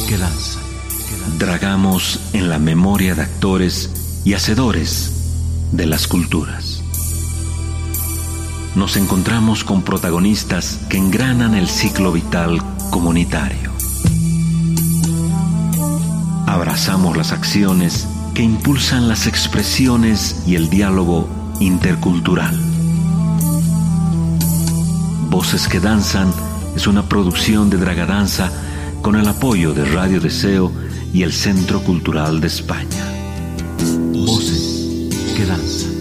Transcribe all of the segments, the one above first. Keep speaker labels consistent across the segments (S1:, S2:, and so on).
S1: que danzan. Dragamos en la memoria de actores y hacedores de las culturas. Nos encontramos con protagonistas que engranan el ciclo vital comunitario. Abrazamos las acciones que impulsan las expresiones y el diálogo intercultural. Voces que danzan es una producción de Dragadanza con el apoyo de Radio Deseo y el Centro Cultural de España. Voces que danzan.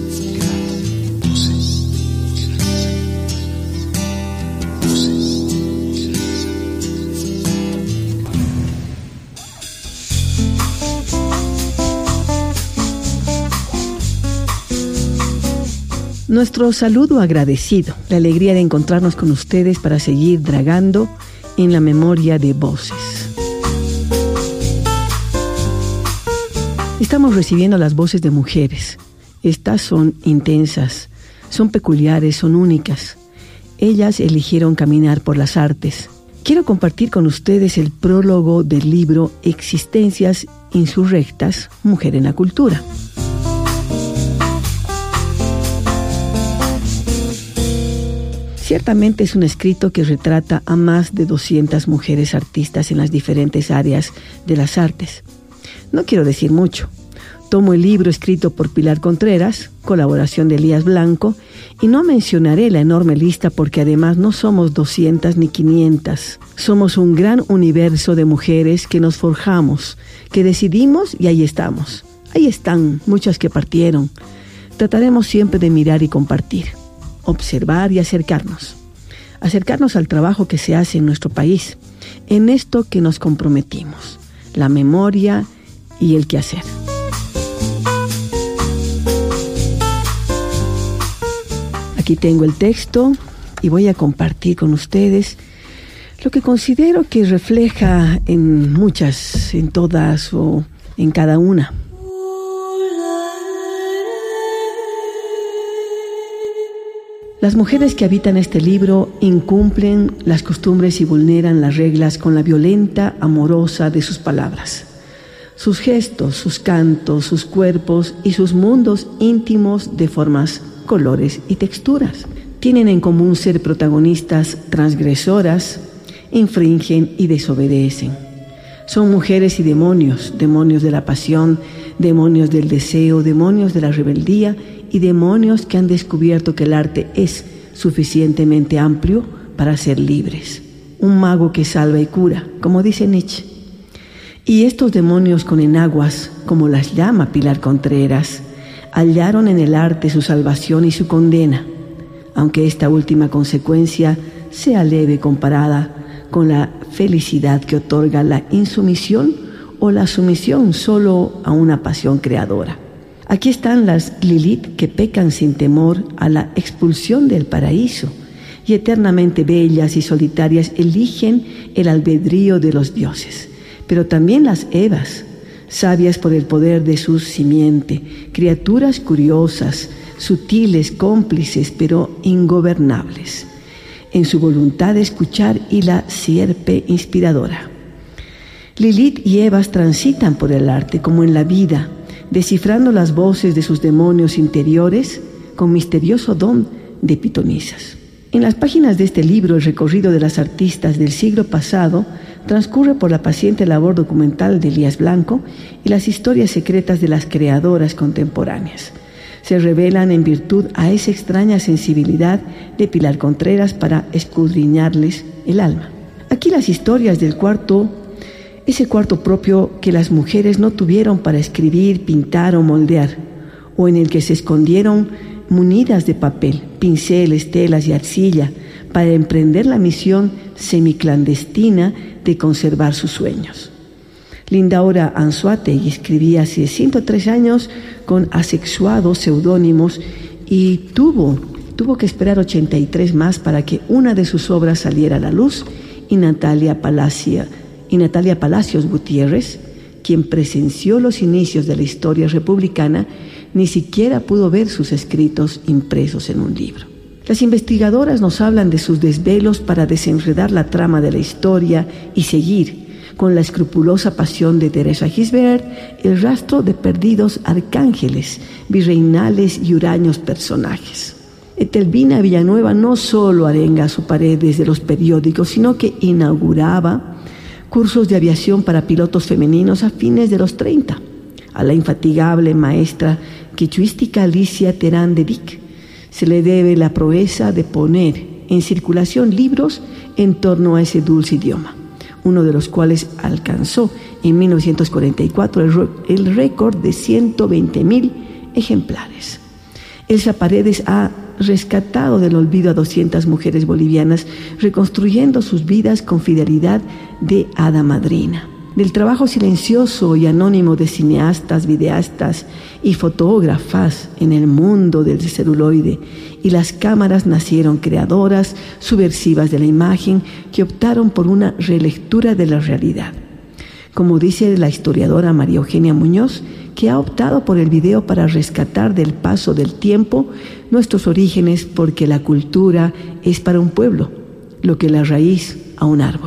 S2: Nuestro saludo agradecido, la alegría de encontrarnos con ustedes para seguir dragando en la memoria de voces. Estamos recibiendo las voces de mujeres. Estas son intensas, son peculiares, son únicas. Ellas eligieron caminar por las artes. Quiero compartir con ustedes el prólogo del libro Existencias insurrectas, Mujer en la Cultura. Ciertamente es un escrito que retrata a más de 200 mujeres artistas en las diferentes áreas de las artes. No quiero decir mucho. Tomo el libro escrito por Pilar Contreras, colaboración de Elías Blanco, y no mencionaré la enorme lista porque además no somos 200 ni 500. Somos un gran universo de mujeres que nos forjamos, que decidimos y ahí estamos. Ahí están muchas que partieron. Trataremos siempre de mirar y compartir, observar y acercarnos al trabajo que se hace en nuestro país, en esto que nos comprometimos, la memoria y el quehacer. Aquí tengo el texto y voy a compartir con ustedes lo que considero que refleja en muchas, en todas o en cada una. Las mujeres que habitan este libro incumplen las costumbres y vulneran las reglas con la violenta, amorosa de sus palabras. Sus gestos, sus cantos, sus cuerpos y sus mundos íntimos de formas, colores y texturas. Tienen en común ser protagonistas transgresoras, infringen y desobedecen. Son mujeres y demonios, demonios de la pasión, demonios del deseo, demonios de la rebeldía y demonios que han descubierto que el arte es suficientemente amplio para ser libres. Un mago que salva y cura, como dice Nietzsche. Y estos demonios con enaguas, como las llama Pilar Contreras, hallaron en el arte su salvación y su condena, aunque esta última consecuencia sea leve comparada con la felicidad que otorga la insumisión o la sumisión solo a una pasión creadora. Aquí están las Lilith que pecan sin temor a la expulsión del paraíso y eternamente bellas y solitarias eligen el albedrío de los dioses. Pero también las Evas, sabias por el poder de su simiente, criaturas curiosas, sutiles, cómplices, pero ingobernables, en su voluntad de escuchar y la sierpe inspiradora. Lilith y Evas transitan por el arte como en la vida, descifrando las voces de sus demonios interiores con misterioso don de pitonisas. En las páginas de este libro, el recorrido de las artistas del siglo pasado transcurre por la paciente labor documental de Elías Blanco y las historias secretas de las creadoras contemporáneas. Se revelan en virtud a esa extraña sensibilidad de Pilar Contreras para escudriñarles el alma. Aquí las historias del ese cuarto propio que las mujeres no tuvieron para escribir, pintar o moldear, o en el que se escondieron munidas de papel, pinceles, telas y arcilla para emprender la misión semiclandestina de conservar sus sueños. Lindaura Anzoátegui escribía hace 103 años con asexuados seudónimos y tuvo que esperar 83 más para que una de sus obras saliera a la luz y Natalia Palacios Gutiérrez, quien presenció los inicios de la historia republicana, ni siquiera pudo ver sus escritos impresos en un libro. Las investigadoras nos hablan de sus desvelos para desenredar la trama de la historia y seguir, con la escrupulosa pasión de Teresa Gisbert, el rastro de perdidos arcángeles, virreinales y huraños personajes. Etelvina Villanueva no solo arenga su pared desde los periódicos, sino que inauguraba cursos de aviación para pilotos femeninos a fines de los 30. A la infatigable maestra quechuística Alicia Terán de Dic se le debe la proeza de poner en circulación libros en torno a ese dulce idioma, uno de los cuales alcanzó en 1944 el récord de 120,000 ejemplares. Elsa Paredes ha rescatado del olvido a 200 mujeres bolivianas, reconstruyendo sus vidas con fidelidad de hada madrina. Del trabajo silencioso y anónimo de cineastas, videastas y fotógrafas en el mundo del celuloide y las cámaras nacieron creadoras, subversivas de la imagen, que optaron por una relectura de la realidad. Como dice la historiadora María Eugenia Muñoz, que ha optado por el video para rescatar del paso del tiempo nuestros orígenes, porque la cultura es para un pueblo lo que la raíz a un árbol.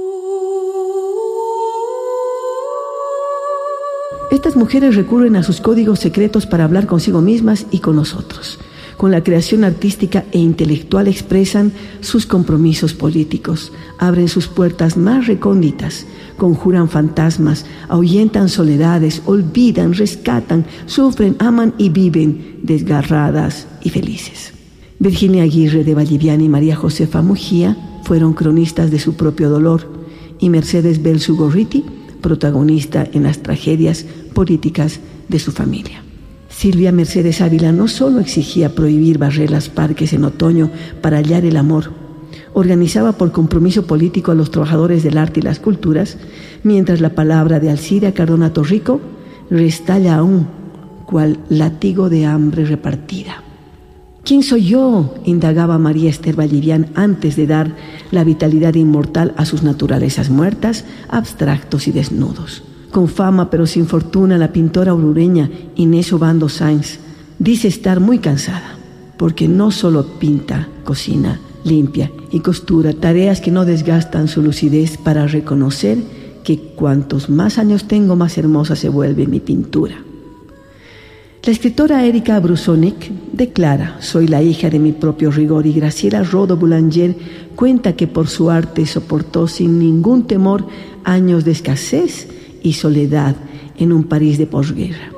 S2: Estas mujeres recurren a sus códigos secretos para hablar consigo mismas y con nosotros. Con la creación artística e intelectual expresan sus compromisos políticos, abren sus puertas más recónditas, conjuran fantasmas, ahuyentan soledades, olvidan, rescatan, sufren, aman y viven desgarradas y felices. Virginia Aguirre de Valliviana y María Josefa Mujía fueron cronistas de su propio dolor, y Mercedes Belzu Gorriti, protagonista en las tragedias políticas de su familia. Silvia Mercedes Ávila no solo exigía prohibir barrer los parques en otoño para hallar el amor, organizaba por compromiso político a los trabajadores del arte y las culturas, mientras la palabra de Alcira Cardona Torrico restalla aún, cual látigo de hambre repartida. ¿Quién soy yo?, indagaba María Esther Vallivian antes de dar la vitalidad inmortal a sus naturalezas muertas, abstractos y desnudos. Con fama pero sin fortuna, la pintora orureña Inés Obando Sáenz dice estar muy cansada, porque no solo pinta, cocina, limpia y costura, tareas que no desgastan su lucidez, para reconocer que cuantos más años tengo, más hermosa se vuelve mi pintura. La escritora Erika Brusonic declara: soy la hija de mi propio rigor, y Graciela Rodo Boulanger cuenta que por su arte soportó sin ningún temor años de escasez y soledad en un París de posguerra.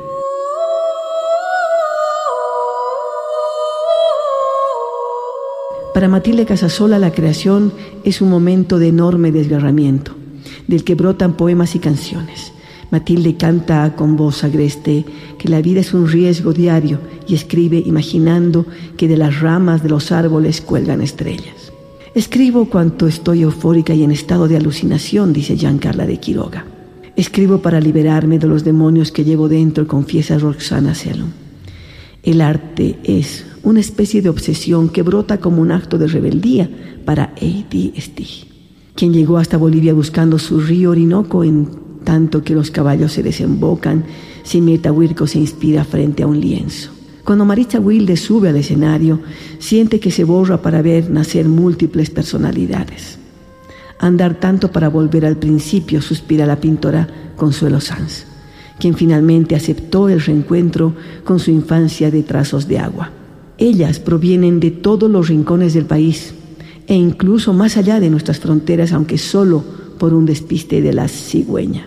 S2: Para Matilde Casasola, la creación es un momento de enorme desgarramiento, del que brotan poemas y canciones. Matilde canta con voz agreste que la vida es un riesgo diario, y escribe imaginando que de las ramas de los árboles cuelgan estrellas. Escribo cuanto estoy eufórica y en estado de alucinación, dice Giancarla de Quiroga. Escribo para liberarme de los demonios que llevo dentro, confiesa Roxana Sellum. El arte es una especie de obsesión que brota como un acto de rebeldía para A.D. Stig, quien llegó hasta Bolivia buscando su río Orinoco, en tanto que los caballos se desembocan, Simieta Huirco se inspira frente a un lienzo. Cuando Maritza Wilde sube al escenario, siente que se borra para ver nacer múltiples personalidades. Andar tanto para volver al principio, suspira la pintora Consuelo Sanz, quien finalmente aceptó el reencuentro con su infancia de trazos de agua. Ellas provienen de todos los rincones del país e incluso más allá de nuestras fronteras, aunque solo por un despiste de la cigüeña.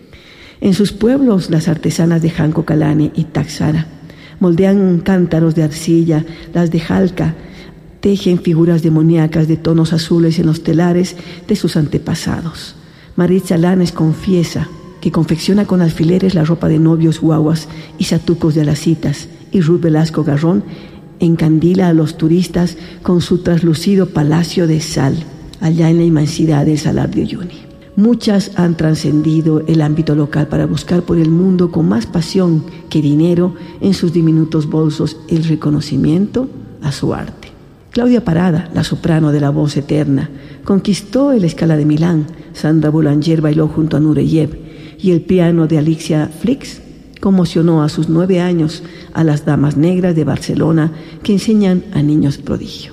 S2: En sus pueblos, las artesanas de Janco Calane y Taxara moldean cántaros de arcilla, las de Jalca tejen figuras demoníacas de tonos azules en los telares de sus antepasados. Maritza Lanes confiesa que confecciona con alfileres la ropa de novios, guaguas y satucos de alacitas, y Ruth Velasco Garrón encandila a los turistas con su traslucido palacio de sal, allá en la inmensidad del Salar de Uyuni. Muchas han trascendido el ámbito local para buscar por el mundo con más pasión que dinero en sus diminutos bolsos el reconocimiento a su arte. Claudia Parada, la soprano de la voz eterna, conquistó el Scala de Milán. Sandra Boulanger bailó junto a Nureyev, y el piano de Alicia Flix conmocionó a sus 9 años a las Damas Negras de Barcelona, que enseñan a niños prodigio.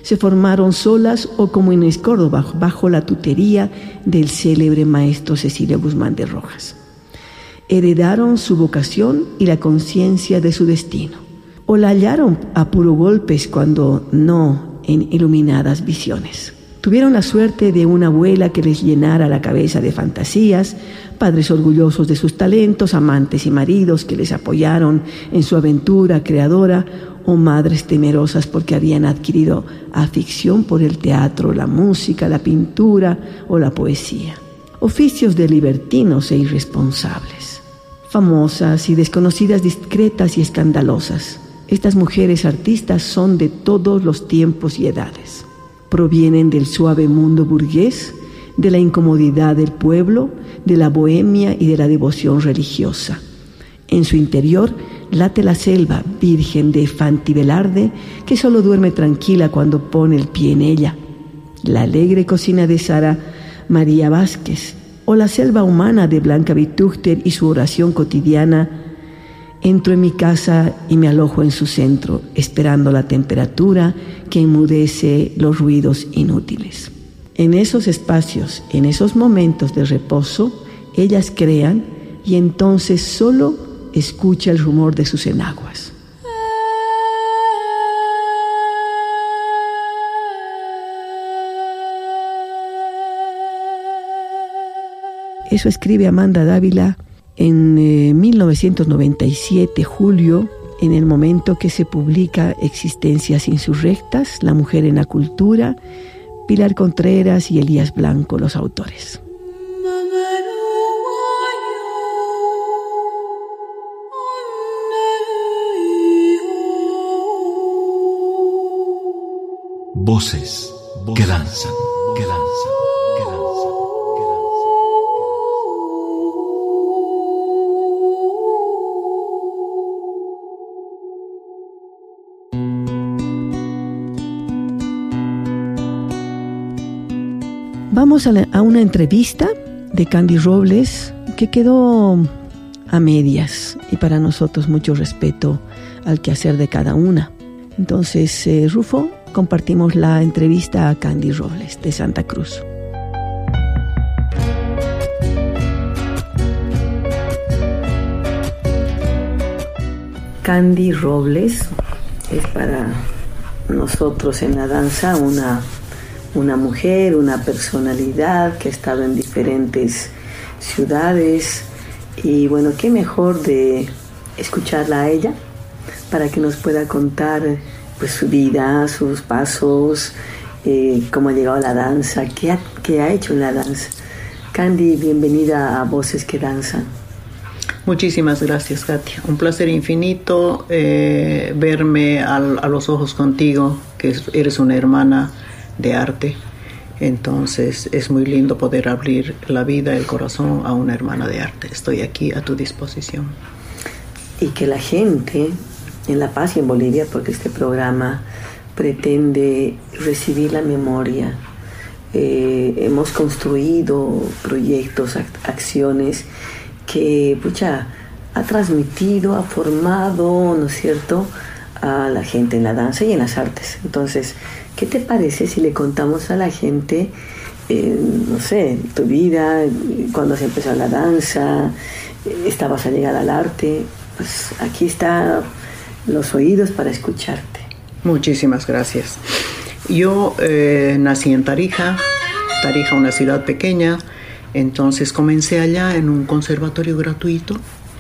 S2: Se formaron solas o como Inés Córdoba, bajo la tutoría del célebre maestro Cecilio Guzmán de Rojas. Heredaron su vocación y la conciencia de su destino, o la hallaron a puro golpes cuando no en iluminadas visiones. Tuvieron la suerte de una abuela que les llenara la cabeza de fantasías, padres orgullosos de sus talentos, amantes y maridos que les apoyaron en su aventura creadora, o madres temerosas porque habían adquirido afición por el teatro, la música, la pintura o la poesía. Oficios de libertinos e irresponsables. Famosas y desconocidas, discretas y escandalosas. Estas mujeres artistas son de todos los tiempos y edades. Provienen del suave mundo burgués, de la incomodidad del pueblo, de la bohemia y de la devoción religiosa. En su interior late la selva virgen de Fanti Velarde, que solo duerme tranquila cuando pone el pie en ella. La alegre cocina de Sara María Vázquez, o la selva humana de Blanca Vitúchter y su oración cotidiana: entro en mi casa y me alojo en su centro, esperando la temperatura que enmudece los ruidos inútiles. En esos espacios, en esos momentos de reposo, ellas crean y entonces solo escucha el rumor de sus enaguas. Eso escribe Amanda Dávila en 1997, julio, en el momento que se publica Existencias Insurrectas, La mujer en la cultura, Pilar Contreras y Elías Blanco, los autores.
S1: Voces que danzan, que danzan, que danzan.
S2: Vamos a una entrevista de Candy Robles que quedó a medias, y para nosotros mucho respeto al quehacer de cada una. Entonces, Rufo, compartimos la entrevista a Candy Robles de Santa Cruz. Candy Robles es para nosotros en la danza una mujer, una personalidad que ha estado en diferentes ciudades, y bueno, qué mejor de escucharla a ella para que nos pueda contar pues su vida, sus pasos, cómo ha llegado a la danza, qué ha hecho en la danza. Candy, bienvenida a Voces que Danzan.
S3: Muchísimas gracias, Katia. Un placer infinito verme a los ojos contigo, que eres una hermana de arte. Entonces es muy lindo poder abrir la vida, el corazón a una hermana de arte. Estoy aquí a tu disposición.
S2: Y que la gente en La Paz y en Bolivia, porque este programa pretende recibir la memoria. Hemos construido proyectos, acciones que ha transmitido, ha formado, ¿no es cierto?, a la gente en la danza y en las artes. Entonces, ¿qué te parece si le contamos a la gente, no sé, tu vida, cuando se empezó la danza, estabas allegada al arte? Pues aquí están los oídos para escucharte.
S3: Muchísimas gracias. Yo nací en Tarija, una ciudad pequeña. Entonces comencé allá en un conservatorio gratuito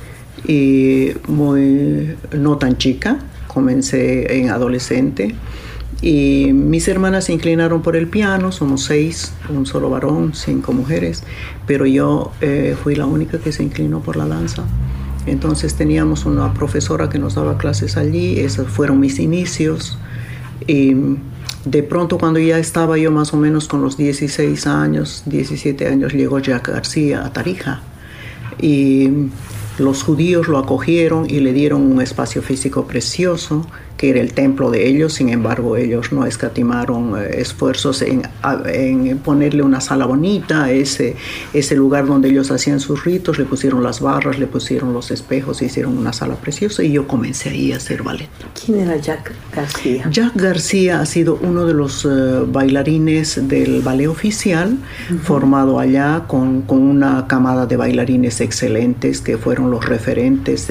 S3: y no tan chica, comencé en adolescente, y mis hermanas se inclinaron por el piano. Somos 6, un solo varón, 5 mujeres, pero yo fui la única que se inclinó por la danza. Entonces teníamos una profesora que nos daba clases allí. Esos fueron mis inicios, y de pronto, cuando ya estaba yo más o menos con los 16 años, 17 años, llegó Jacques García a Tarija, y los judíos lo acogieron y le dieron un espacio físico precioso que era el templo de ellos. Sin embargo, ellos no escatimaron esfuerzos en ponerle una sala bonita, ese lugar donde ellos hacían sus ritos, le pusieron las barras, le pusieron los espejos, hicieron una sala preciosa y yo comencé ahí a hacer ballet.
S2: ¿Quién era Jack García?
S3: Jack García ha sido uno de los bailarines del ballet oficial, formado allá con una camada de bailarines excelentes que fueron los referentes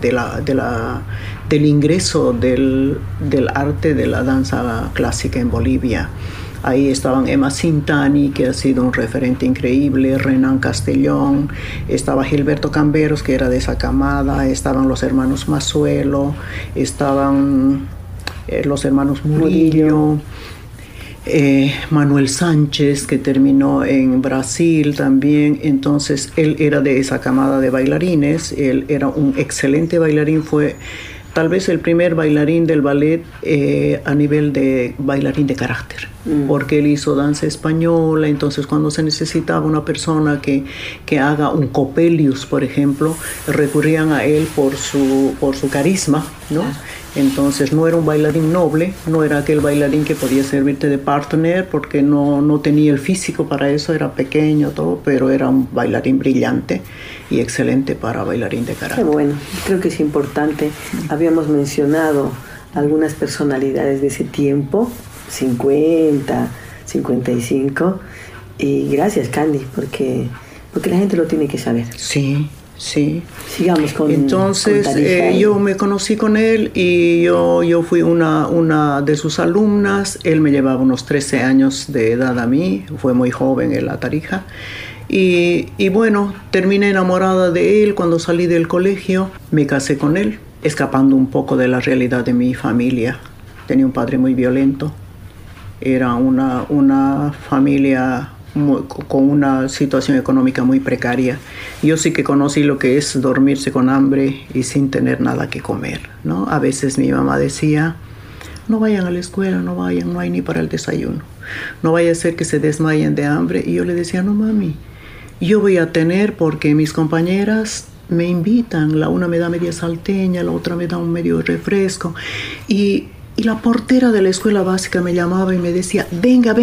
S3: del ingreso del arte de la danza clásica en Bolivia. Ahí estaban Emma Sintani, que ha sido un referente increíble, Renan Castellón, estaba Gilberto Camberos, que era de esa camada, estaban los hermanos Mazuelo, estaban los hermanos Murillo, Manuel Sánchez, que terminó en Brasil también. Entonces él era de esa camada de bailarines, él era un excelente bailarín, fue tal vez el primer bailarín del ballet a nivel de bailarín de carácter, porque él hizo danza española. Entonces cuando se necesitaba una persona que haga un Coppelius, por ejemplo, recurrían a él por su carisma, ¿no? Entonces no era un bailarín noble, no era aquel bailarín que podía servirte de partner porque no tenía el físico para eso, era pequeño todo, pero era un bailarín brillante y excelente para bailarín de carácter.
S2: Qué bueno, creo que es importante. Habíamos mencionado algunas personalidades de ese tiempo, 50, 55, y gracias, Candy, porque la gente lo tiene que saber.
S3: Sí.
S2: Sigamos con.
S3: Entonces yo me conocí con él y yo fui una de sus alumnas. Él me llevaba unos 13 años de edad a mí, fue muy joven en la Tarija. Y bueno, terminé enamorada de él. Cuando salí del colegio me casé con él, escapando un poco de la realidad de mi familia. Tenía un padre muy violento, era una familia con una situación económica muy precaria. Yo sí que conocí lo que es dormirse con hambre y sin tener nada que comer, ¿no? A veces mi mamá decía, no vayan a la escuela, no vayan, no hay ni para el desayuno, no vaya a ser que se desmayen de hambre. Y yo le decía, no mami, yo voy a tener porque mis compañeras me invitan, la una me da media salteña, la otra me da un medio refresco. Y la portera de la escuela básica me llamaba y me decía, venga,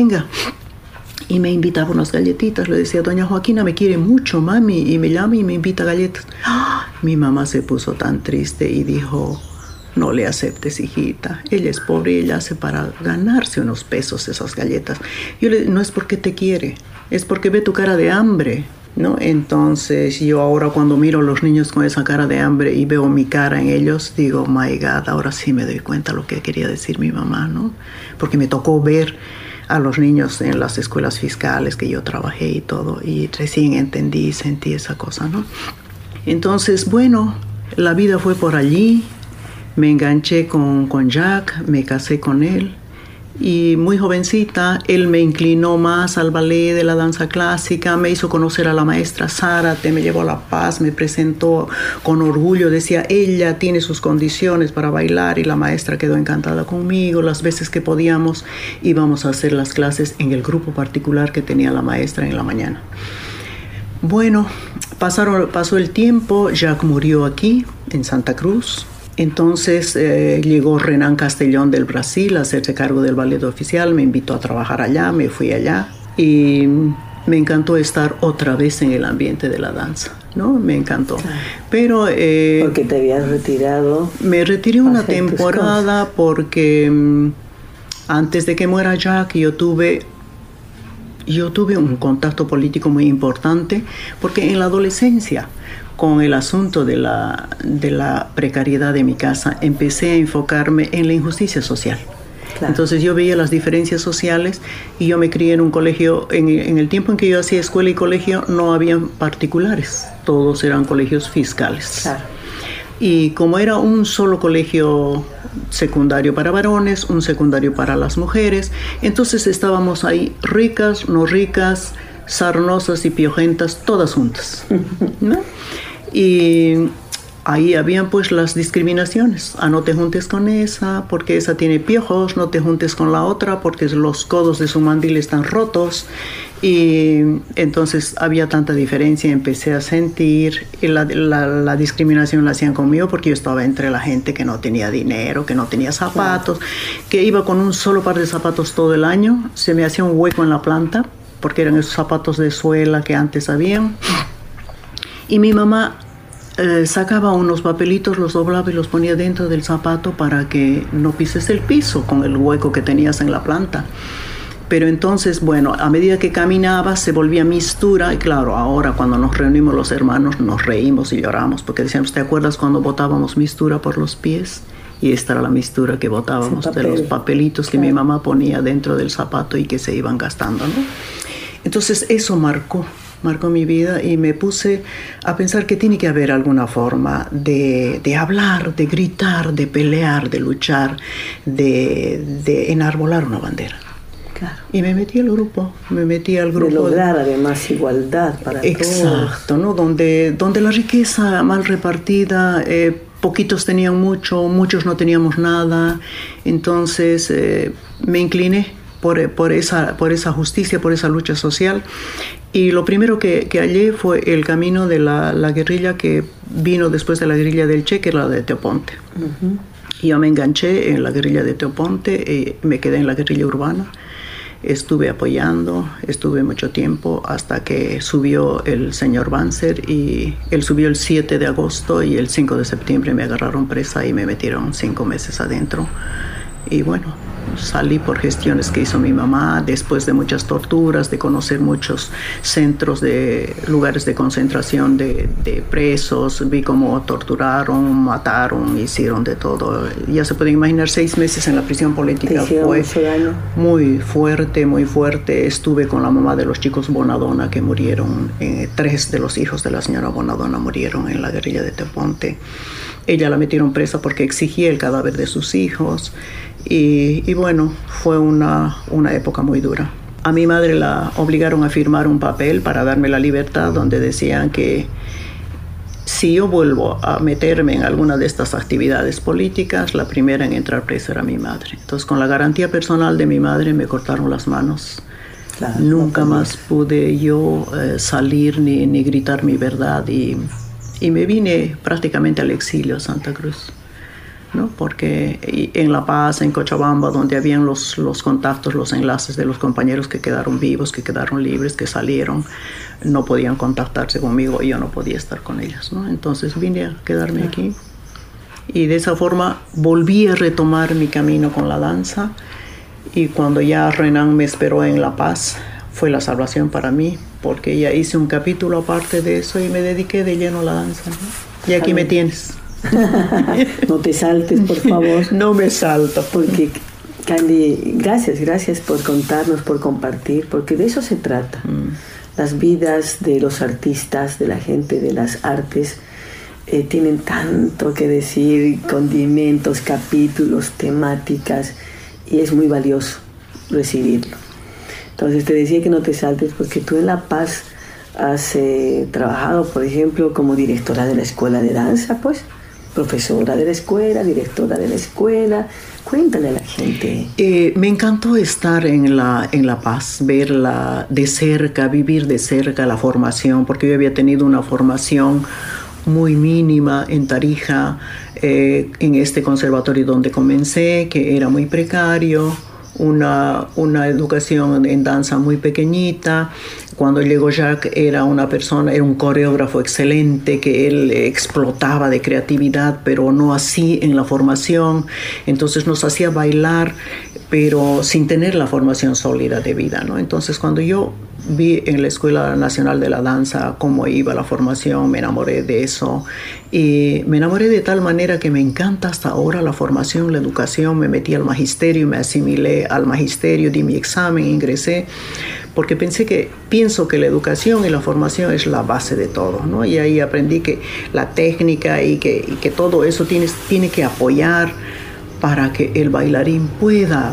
S3: y me invitaba unas galletitas. Le decía, doña Joaquina me quiere mucho, mami, y me llama y me invita galletas. Mi mamá se puso tan triste y dijo, no le aceptes, hijita, ella es pobre y ella hace para ganarse unos pesos esas galletas. Yo le no es porque te quiere, es porque ve tu cara de hambre, ¿no? Entonces yo ahora cuando miro a los niños con esa cara de hambre y veo mi cara en ellos, digo, my God, ahora sí me doy cuenta lo que quería decir mi mamá, ¿no? Porque me tocó ver a los niños en las escuelas fiscales que yo trabajé y todo, y recién entendí y sentí esa cosa, ¿no? Entonces, bueno, la vida fue por allí, me enganché con Jack, me casé con él, y muy jovencita él me inclinó más al ballet de la danza clásica, me hizo conocer a la maestra Zárate, me llevó a La Paz, me presentó con orgullo, decía, ella tiene sus condiciones para bailar, y la maestra quedó encantada conmigo. Las veces que podíamos íbamos a hacer las clases en el grupo particular que tenía la maestra en la mañana. Bueno, pasó el tiempo, Jack murió aquí en Santa Cruz. Entonces llegó Renan Castellón del Brasil a hacerse cargo del ballet oficial, me invitó a trabajar allá, me fui allá y me encantó estar otra vez en el ambiente de la danza, ¿no? Me encantó. Claro. Pero
S2: porque te habías retirado.
S3: Me retiré una temporada porque antes de que muera Jack yo tuve un contacto político muy importante, porque en la adolescencia, con el asunto de la precariedad de mi casa, empecé a enfocarme en la injusticia social. Claro. Entonces yo veía las diferencias sociales y yo me crié en un colegio, en el tiempo en que yo hacía escuela y colegio no habían particulares, todos eran colegios fiscales. Claro. Y como era un solo colegio secundario para varones, un secundario para las mujeres, entonces estábamos ahí ricas, no ricas, sarnosas y piojentas, todas juntas, ¿no? Y ahí habían pues las discriminaciones. No te juntes con esa porque esa tiene piojos, no te juntes con la otra porque los codos de su mandil están rotos. Y entonces había tanta diferencia, empecé a sentir, y la discriminación la hacían conmigo porque yo estaba entre la gente que no tenía dinero, que no tenía zapatos, que iba con un solo par de zapatos todo el año, se me hacía un hueco en la planta, porque eran esos zapatos de suela que antes habían. Y mi mamá sacaba unos papelitos, los doblaba y los ponía dentro del zapato para que no pises el piso con el hueco que tenías en la planta. Pero entonces, bueno, a medida que caminaba se volvía mistura, y claro, ahora cuando nos reunimos los hermanos nos reímos y lloramos, porque decíamos, ¿te acuerdas cuando botábamos mistura por los pies? Y esta era la mistura que botábamos de los papelitos que mi mamá ponía dentro del zapato y que se iban gastando, ¿no? Entonces eso marcó mi vida, y me puse a pensar que tiene que haber alguna forma de hablar, de gritar, de pelear, de luchar, de enarbolar una bandera.
S2: Claro.
S3: Y me metí al grupo,
S2: De lograr además igualdad para todos.
S3: Exacto, ¿no? Donde la riqueza mal repartida, poquitos tenían mucho, muchos no teníamos nada. Entonces me incliné por esa justicia, por esa lucha social. Y lo primero que hallé fue el camino de la guerrilla que vino después de la guerrilla del Che, que era la de Teoponte. Uh-huh. Y yo me enganché en la guerrilla de Teoponte, me quedé en la guerrilla urbana. Estuve apoyando, estuve mucho tiempo hasta que subió el señor Banzer, y él subió el 7 de agosto y el 5 de septiembre me agarraron presa y me metieron 5 meses adentro. Y bueno, salí por gestiones que hizo mi mamá, después de muchas torturas, de conocer muchos centros, de lugares de concentración de presos. Vi cómo torturaron, mataron, hicieron de todo. Ya se pueden imaginar, 6 meses en la prisión política fue muy fuerte. Estuve con la mamá de los chicos Bonadona que murieron, 3 de los hijos de la señora Bonadona murieron en la guerrilla de Teoponte. Ella la metieron presa porque exigía el cadáver de sus hijos. Y bueno, fue una época muy dura. A mi madre la obligaron a firmar un papel para darme la libertad, donde decían que si yo vuelvo a meterme en alguna de estas actividades políticas, la primera en entrar presa era mi madre. Entonces, con la garantía personal de mi madre, me cortaron las manos. Claro, nunca más pude yo salir ni gritar mi verdad, y me vine prácticamente al exilio a Santa Cruz, ¿no? Porque en La Paz, en Cochabamba, donde habían los contactos, los enlaces de los compañeros que quedaron vivos, que quedaron libres, que salieron, no podían contactarse conmigo y yo no podía estar con ellos, ¿no? Entonces vine a quedarme aquí, y de esa forma volví a retomar mi camino con la danza. Y cuando ya Renan me esperó en La Paz, fue la salvación para mí, porque ya hice un capítulo aparte de eso y me dediqué de lleno a la danza, ¿no? Y aquí me tienes.
S2: No te saltes, por favor.
S3: No me salto.
S2: Porque, Candy, gracias por contarnos, por compartir, porque de eso se trata. Las vidas de los artistas, de la gente de las artes, tienen tanto que decir, condimentos, capítulos, temáticas, y es muy valioso recibirlo. Entonces te decía que no te saltes, porque tú en La Paz has trabajado, por ejemplo, como directora de la escuela de danza, pues, profesora de la escuela, directora de la escuela. Cuéntale a la gente.
S3: Me encantó estar en La Paz, verla de cerca, vivir de cerca la formación, porque yo había tenido una formación muy mínima en Tarija, en este conservatorio donde comencé, que era muy precario, una educación en danza muy pequeñita. Cuando llegó Jacques era un coreógrafo excelente, que él explotaba de creatividad, pero no así en la formación. Entonces nos hacía bailar, pero sin tener la formación sólida de vida, ¿no? Entonces cuando yo vi en la Escuela Nacional de la Danza cómo iba la formación, me enamoré de eso. Y me enamoré de tal manera que me encanta hasta ahora la formación, la educación. Me metí al magisterio, me asimilé al magisterio, di mi examen, ingresé, porque pienso que la educación y la formación es la base de todo, ¿no? Y ahí aprendí que la técnica y que todo eso tiene que apoyar para que el bailarín pueda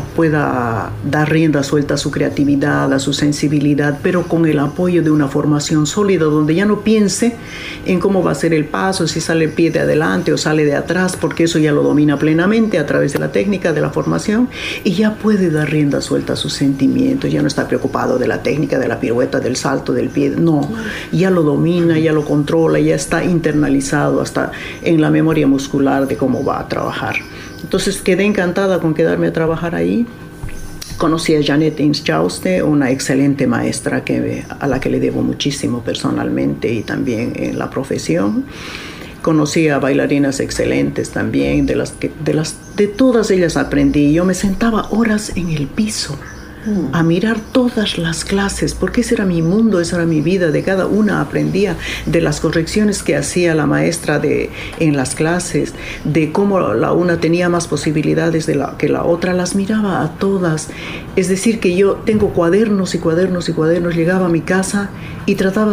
S3: dar rienda suelta a su creatividad, a su sensibilidad, pero con el apoyo de una formación sólida, donde ya no piense en cómo va a ser el paso, si sale el pie de adelante o sale de atrás, porque eso ya lo domina plenamente a través de la técnica, de la formación, y ya puede dar rienda suelta a sus sentimientos, ya no está preocupado de la técnica, de la pirueta, del salto, del pie, no, ya lo domina, ya lo controla, ya está internalizado hasta en la memoria muscular de cómo va a trabajar. Entonces quedé encantada con quedarme a trabajar ahí. Conocí a Janet Inschauste, una excelente maestra a la que le debo muchísimo personalmente y también en la profesión. Conocí a bailarinas excelentes también, de todas ellas aprendí. Yo me sentaba horas en el piso a mirar todas las clases, porque ese era mi mundo, esa era mi vida. De cada una aprendía de las correcciones que hacía la maestra en las clases, de cómo la una tenía más posibilidades que la otra. Las miraba a todas. Es decir, que yo tengo cuadernos y cuadernos y cuadernos. Llegaba a mi casa y trataba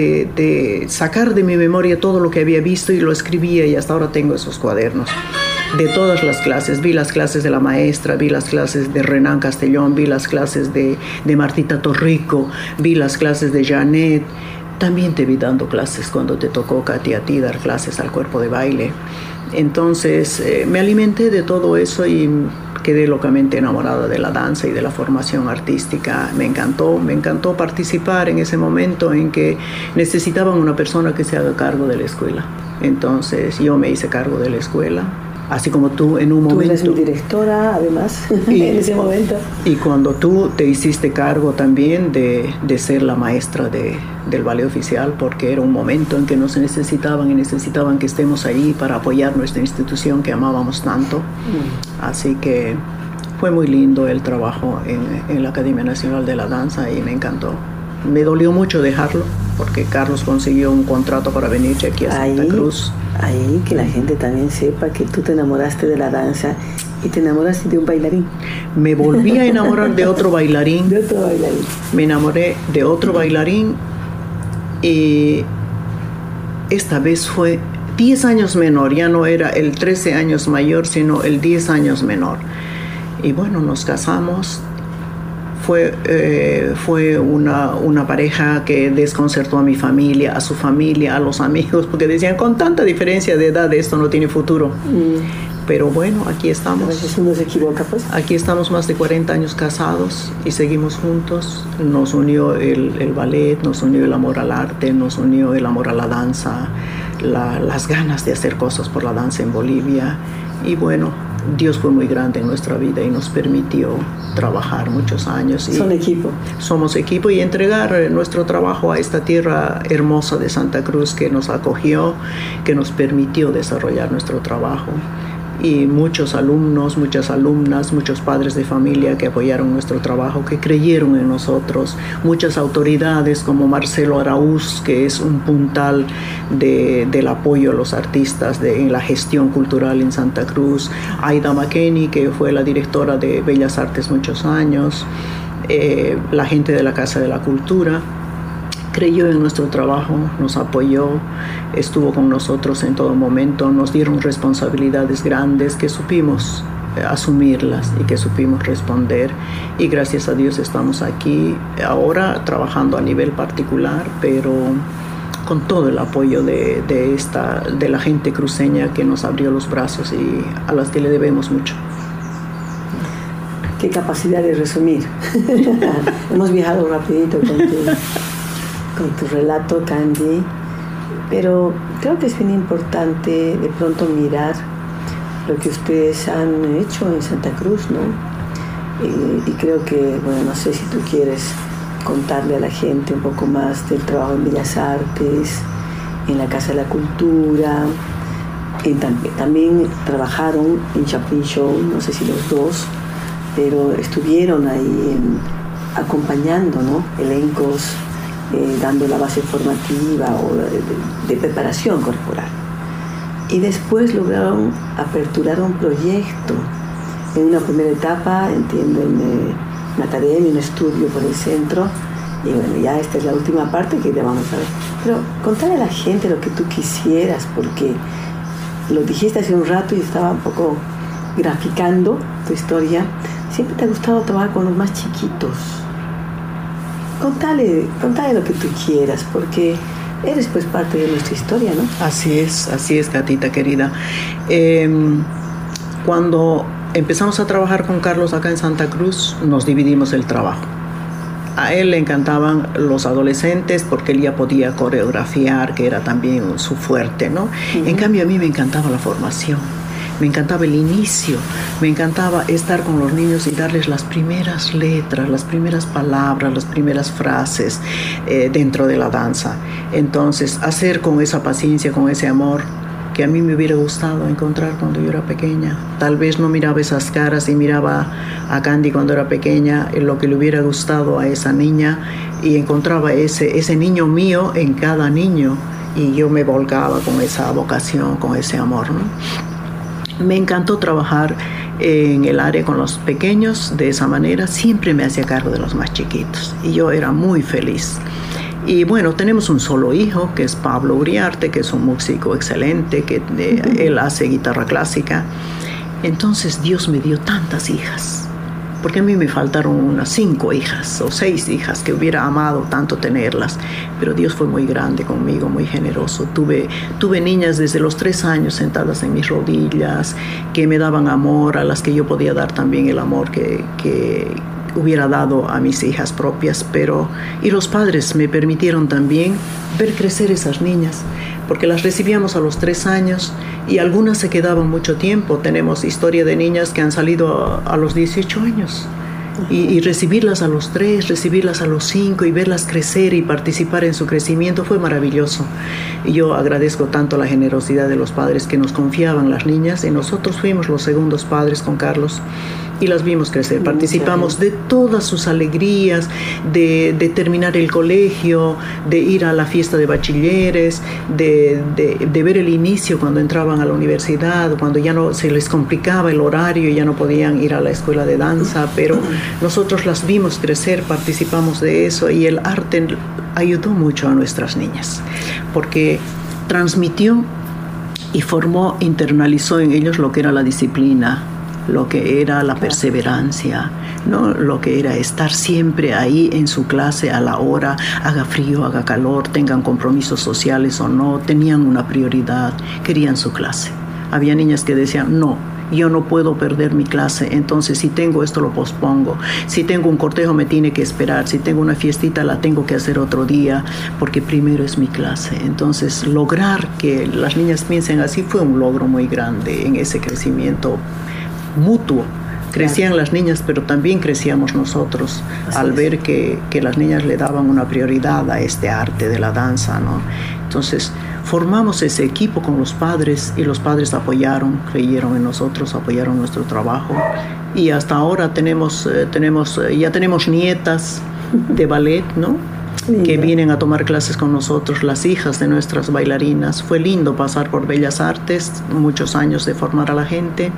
S3: de sacar de mi memoria todo lo que había visto y lo escribía, y hasta ahora tengo esos cuadernos. De todas las clases, vi las clases de la maestra, vi las clases de Renan Castellón, vi las clases de Martita Torrico, vi las clases de Janet. También te vi dando clases cuando te tocó, Katy, a ti dar clases al cuerpo de baile. Entonces me alimenté de todo eso y quedé locamente enamorada de la danza y de la formación artística. Me encantó participar en ese momento en que necesitaban una persona que se haga cargo de la escuela. Entonces yo me hice cargo de la escuela. Así como tú en un momento...
S2: Tú eres mi directora, además, en ese momento. Y
S3: cuando tú te hiciste cargo también de ser la maestra del ballet oficial, porque era un momento en que nos necesitaban que estemos ahí para apoyar nuestra institución que amábamos tanto. Así que fue muy lindo el trabajo en la Academia Nacional de la Danza y me encantó. Me dolió mucho dejarlo, porque Carlos consiguió un contrato para venirse aquí a Santa Cruz.
S2: Ahí que la gente también sepa que tú te enamoraste de la danza y te enamoraste de un bailarín.
S3: Me volví a enamorar de otro bailarín.
S2: De otro bailarín.
S3: Me enamoré de otro bailarín y esta vez fue 10 años menor. Ya no era el 13 años mayor, sino el 10 años menor. Y bueno, nos casamos. Fue una pareja que desconcertó a mi familia, a su familia, a los amigos, porque decían, con tanta diferencia de edad esto no tiene futuro. Pero bueno, aquí estamos.
S2: A veces uno se equivoca, pues.
S3: Aquí estamos más de 40 años casados y seguimos juntos. Nos unió el ballet, nos unió el amor al arte, nos unió el amor a la danza, las ganas de hacer cosas por la danza en Bolivia. Y bueno, Dios fue muy grande en nuestra vida y nos permitió trabajar muchos años.
S2: Son equipo.
S3: Somos equipo y entregar nuestro trabajo a esta tierra hermosa de Santa Cruz que nos acogió, que nos permitió desarrollar nuestro trabajo. Y muchos alumnos, muchas alumnas, muchos padres de familia que apoyaron nuestro trabajo, que creyeron en nosotros, muchas autoridades como Marcelo Araúz, que es un puntal del apoyo a los artistas en la gestión cultural en Santa Cruz, Aida McKenney, que fue la directora de Bellas Artes muchos años, la gente de la Casa de la Cultura, creyó en nuestro trabajo, nos apoyó, estuvo con nosotros en todo momento, nos dieron responsabilidades grandes que supimos asumirlas y que supimos responder, y gracias a Dios estamos aquí ahora trabajando a nivel particular, pero con todo el apoyo de la gente cruceña que nos abrió los brazos y a las que le debemos mucho.
S2: Qué capacidad de resumir. Hemos viajado rapidito con tu relato, Candy, pero creo que es bien importante de pronto mirar lo que ustedes han hecho en Santa Cruz, ¿no? Y creo que, bueno, no sé si tú quieres contarle a la gente un poco más del trabajo en Bellas Artes, en la Casa de la Cultura, y también trabajaron en Chaplin Show, no sé si los dos, pero estuvieron ahí acompañando, ¿no? Elencos, dando la base formativa o de preparación corporal. Y después lograron aperturar un proyecto. En una primera etapa, entiendo, en una academia, un estudio por el centro. Y bueno, ya esta es la última parte que te vamos a ver. Pero contale a la gente lo que tú quisieras, porque lo dijiste hace un rato y estaba un poco graficando tu historia, siempre te ha gustado trabajar con los más chiquitos. Contale lo que tú quieras, porque eres pues parte de nuestra historia, ¿no?
S3: Así es, gatita querida. Cuando empezamos a trabajar con Carlos acá en Santa Cruz, nos dividimos el trabajo. A él le encantaban los adolescentes porque él ya podía coreografiar, que era también su fuerte, ¿no? Uh-huh. En cambio, a mí me encantaba la formación. Me encantaba el inicio, me encantaba estar con los niños y darles las primeras letras, las primeras palabras, las primeras frases dentro de la danza. Entonces, hacer con esa paciencia, con ese amor que a mí me hubiera gustado encontrar cuando yo era pequeña. Tal vez no miraba esas caras y miraba a Candy cuando era pequeña, en lo que le hubiera gustado a esa niña, y encontraba ese niño mío en cada niño, y yo me volcaba con esa vocación, con ese amor, ¿no? Me encantó trabajar en el área con los pequeños de esa manera. Siempre me hacía cargo de los más chiquitos y yo era muy feliz. Y bueno, tenemos un solo hijo, que es Pablo Uriarte, que es un músico excelente, que él hace guitarra clásica. Entonces Dios me dio tantas hijas, porque a mí me faltaron unas 5 hijas o 6 hijas que hubiera amado tanto tenerlas, pero Dios fue muy grande conmigo, muy generoso. Tuve niñas desde los 3 años sentadas en mis rodillas, que me daban amor, a las que yo podía dar también el amor que hubiera dado a mis hijas propias, y los padres me permitieron también ver crecer esas niñas, porque las recibíamos a los 3 años y algunas se quedaban mucho tiempo. Tenemos historia de niñas que han salido a los 18 años y recibirlas a los 3, recibirlas a los 5 y verlas crecer y participar en su crecimiento fue maravilloso. Y yo agradezco tanto la generosidad de los padres que nos confiaban las niñas, y nosotros fuimos los segundos padres con Carlos y las vimos crecer. Participamos de todas sus alegrías, de terminar el colegio, de ir a la fiesta de bachilleres, de ver el inicio cuando entraban a la universidad, cuando ya no se les complicaba el horario y ya no podían ir a la escuela de danza, pero nosotros las vimos crecer, participamos de eso, y el arte ayudó mucho a nuestras niñas, porque transmitió y formó, internalizó en ellos lo que era la disciplina, lo que era la perseverancia, ¿no? Lo que era estar siempre ahí en su clase a la hora, haga frío, haga calor, tengan compromisos sociales o no, tenían una prioridad, querían su clase. Había niñas que decían, no, yo no puedo perder mi clase, entonces si tengo esto lo pospongo, si tengo un cortejo me tiene que esperar, si tengo una fiestita la tengo que hacer otro día, porque primero es mi clase. Entonces lograr que las niñas piensen así fue un logro muy grande en ese crecimiento mutuo. Crecían las niñas, pero también crecíamos nosotros al ver que las niñas le daban una prioridad a este arte de la danza, ¿no? Entonces formamos ese equipo con los padres, y los padres apoyaron, creyeron en nosotros, apoyaron nuestro trabajo, y hasta ahora ya tenemos nietas de ballet, ¿no? Que vienen a tomar clases con nosotros, las hijas de nuestras bailarinas. Fue lindo pasar por Bellas Artes, muchos años de formar a la gente.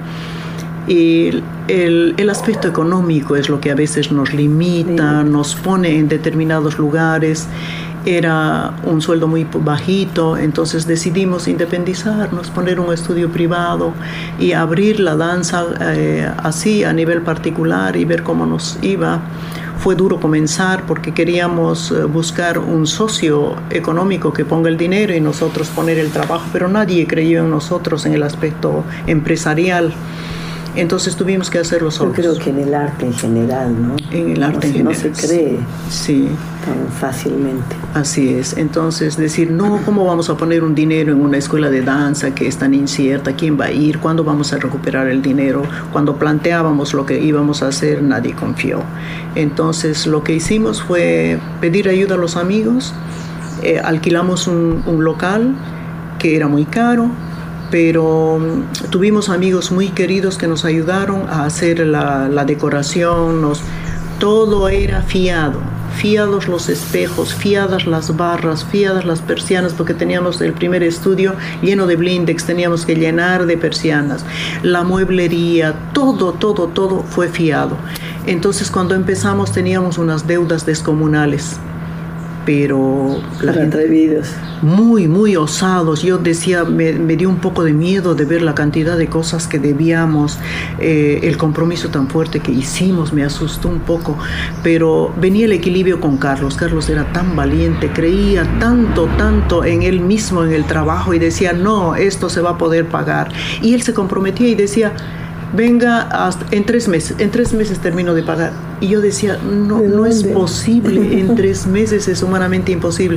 S3: Y el aspecto económico es lo que a veces nos limita, nos pone en determinados lugares. Era un sueldo muy bajito, entonces decidimos independizarnos, poner un estudio privado y abrir la danza así a nivel particular y ver cómo nos iba. Fue duro comenzar porque queríamos buscar un socio económico que ponga el dinero y nosotros poner el trabajo, pero nadie creyó en nosotros en el aspecto empresarial. Entonces tuvimos que hacerlo solos.
S2: Yo creo que en el arte en general, ¿no?
S3: En el arte en general.
S2: No se cree
S3: sí.
S2: tan fácilmente.
S3: Así es. Entonces decir, no, ¿cómo vamos a poner un dinero en una escuela de danza que es tan incierta? ¿Quién va a ir? ¿Cuándo vamos a recuperar el dinero? Cuando planteábamos lo que íbamos a hacer, nadie confió. Entonces lo que hicimos fue pedir ayuda a los amigos. Alquilamos un local que era muy caro, pero tuvimos amigos muy queridos que nos ayudaron a hacer la decoración. Todo era fiados los espejos, fiadas las barras, fiadas las persianas, porque teníamos el primer estudio lleno de blindex, teníamos que llenar de persianas, la mueblería, todo fue fiado. Entonces cuando empezamos teníamos unas deudas descomunales, pero la gente,
S2: atrevidos.
S3: Muy, muy osados. Yo decía, me dio un poco de miedo de ver la cantidad de cosas que debíamos, el compromiso tan fuerte que hicimos, me asustó un poco, pero venía el equilibrio con Carlos. Carlos era tan valiente, creía tanto en él mismo, en el trabajo, y decía, no, esto se va a poder pagar. Y él se comprometía y decía, venga, en 3 meses termino de pagar. Y yo decía, no es posible, en 3 meses es humanamente imposible.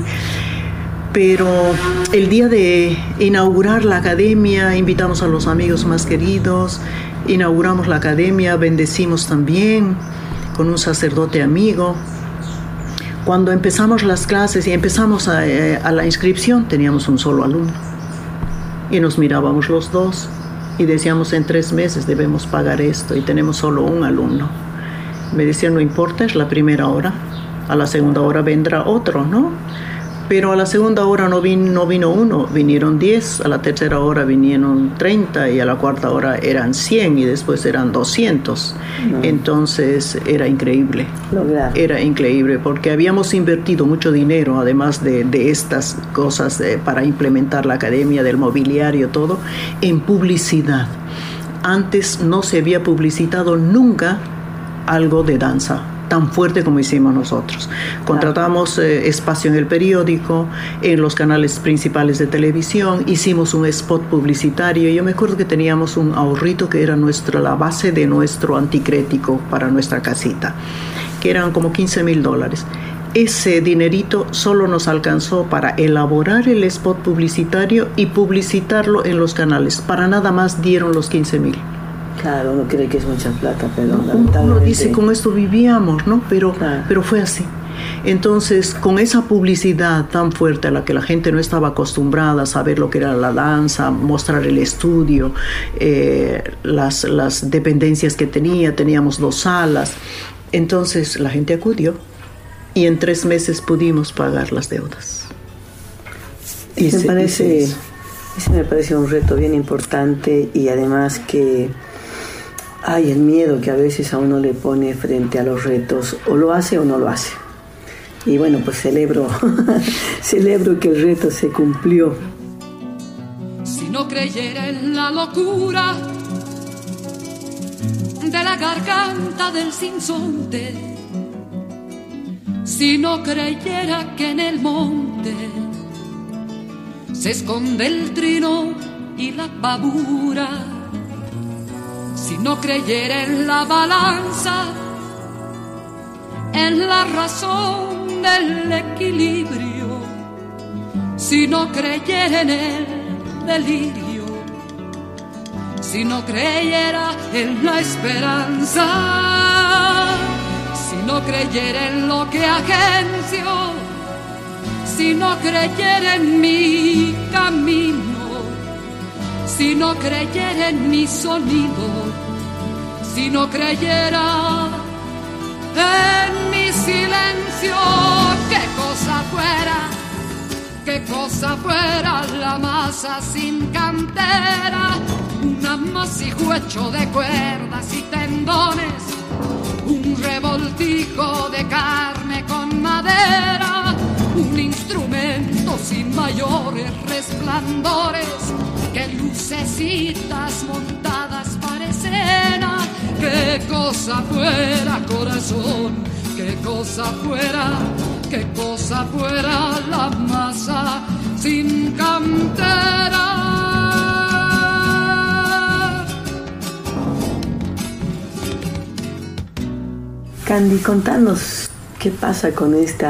S3: Pero el día de inaugurar la academia, invitamos a los amigos más queridos, inauguramos la academia, bendecimos también con un sacerdote amigo. Cuando empezamos las clases y empezamos a la inscripción, teníamos un solo alumno. Y nos mirábamos los dos y decíamos, en 3 meses debemos pagar esto y tenemos solo un alumno. Me decían, no importa, es la primera hora, a la segunda hora vendrá otro, ¿no? Pero a la segunda hora no vino uno, vinieron 10, a la tercera hora vinieron 30 y a la cuarta hora eran 100 y después eran 200. Entonces era increíble. Era increíble porque habíamos invertido mucho dinero, además de estas cosas para implementar la academia, del mobiliario, todo, en publicidad. Antes no se había publicitado nunca algo de danza tan fuerte como hicimos nosotros. Contratamos espacio en el periódico, en los canales principales de televisión, hicimos un spot publicitario. Yo me acuerdo que teníamos un ahorrito que era la base de nuestro anticrético para nuestra casita, que eran como $15,000. Ese dinerito solo nos alcanzó para elaborar el spot publicitario y publicitarlo en los canales. Para nada más dieron los 15,000.
S2: Claro, uno cree que es mucha plata, pero
S3: uno dice, con esto vivíamos, ¿no? Pero fue así. Entonces, con esa publicidad tan fuerte a la que la gente no estaba acostumbrada a saber lo que era la danza, mostrar el estudio, las dependencias que teníamos 2 salas. Entonces, la gente acudió y en 3 meses pudimos pagar las deudas.
S2: Ese me parece un reto bien importante, y además que hay el miedo que a veces a uno le pone frente a los retos, o lo hace o no lo hace. Y bueno, pues celebro que el reto se cumplió.
S4: Si no creyera en la locura de la garganta del sinsonte, si no creyera que en el monte se esconde el trino y la pavura, si no creyera en la balanza, en la razón del equilibrio, si no creyera en el delirio, si no creyera en la esperanza, si no creyera en lo que agencio, si no creyera en mi camino, si no creyera en mi sonido, si no creyera en mi silencio, qué cosa fuera la masa sin cantera, un amasijo hecho de cuerdas y tendones, un revoltijo de carne con madera, un instrumento sin mayores resplandores, que lucecitas montadas para escena. Qué cosa fuera, corazón, qué cosa fuera la masa sin cantera.
S2: Candy, contanos qué pasa con este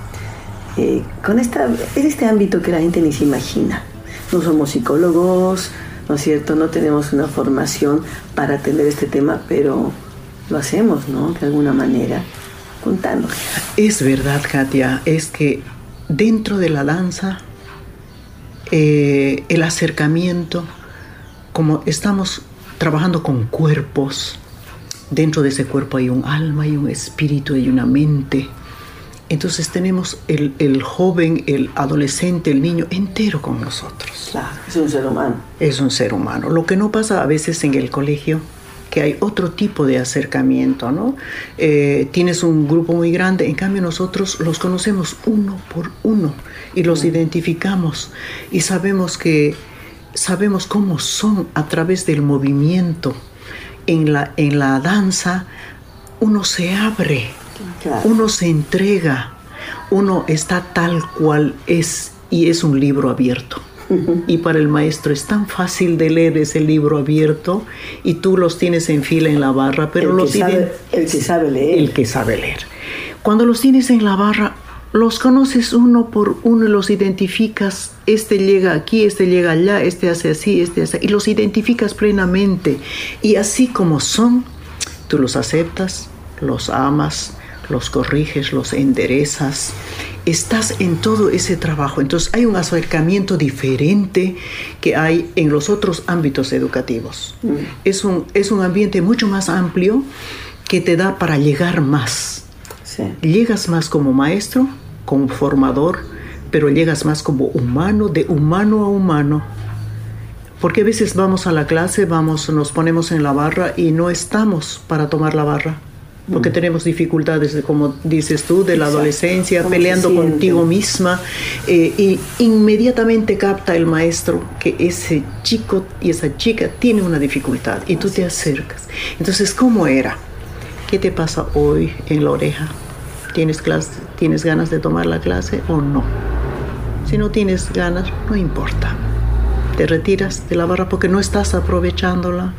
S2: ámbito que la gente ni se imagina. No somos psicólogos, ¿no es cierto? No tenemos una formación para atender este tema, pero lo hacemos, ¿no? De alguna manera. Contanos.
S3: Es verdad, Katia, es que dentro de la danza, el acercamiento, como estamos trabajando con cuerpos, dentro de ese cuerpo hay un alma, hay un espíritu, hay una mente. Entonces tenemos el joven, el adolescente, el niño entero con nosotros.
S2: Claro, es un ser humano.
S3: Es un ser humano. Lo que no pasa a veces en el colegio, que hay otro tipo de acercamiento, ¿no? Tienes un grupo muy grande, en cambio nosotros los conocemos uno por uno y los identificamos y sabemos cómo son a través del movimiento. En la danza uno se abre, claro. Uno se entrega, uno está tal cual es y es un libro abierto. Y para el maestro es tan fácil de leer ese libro abierto y tú los tienes en fila en la barra, pero
S2: el que sabe leer.
S3: El que sabe leer. Cuando los tienes en la barra, los conoces uno por uno y los identificas. Este llega aquí, este llega allá, este hace así, este hace así. Y los identificas plenamente. Y así como son, tú los aceptas, los amas, los corriges, los enderezas. Estás en todo ese trabajo. Entonces hay un acercamiento diferente que hay en los otros ámbitos educativos. Es un ambiente mucho más amplio que te da para llegar más. Sí. Llegas más como maestro, como formador, pero llegas más como humano, de humano a humano. Porque a veces vamos a la clase, nos ponemos en la barra y no estamos para tomar la barra. Porque tenemos dificultades, como dices tú, de la adolescencia, peleando contigo misma. Y inmediatamente capta el maestro que ese chico y esa chica tiene una dificultad. Y tú te acercas. Entonces, ¿cómo era? ¿Qué te pasa hoy en la oreja? ¿Tienes ganas de tomar la clase o no? Si no tienes ganas, no importa. Te retiras de la barra porque no estás aprovechándola.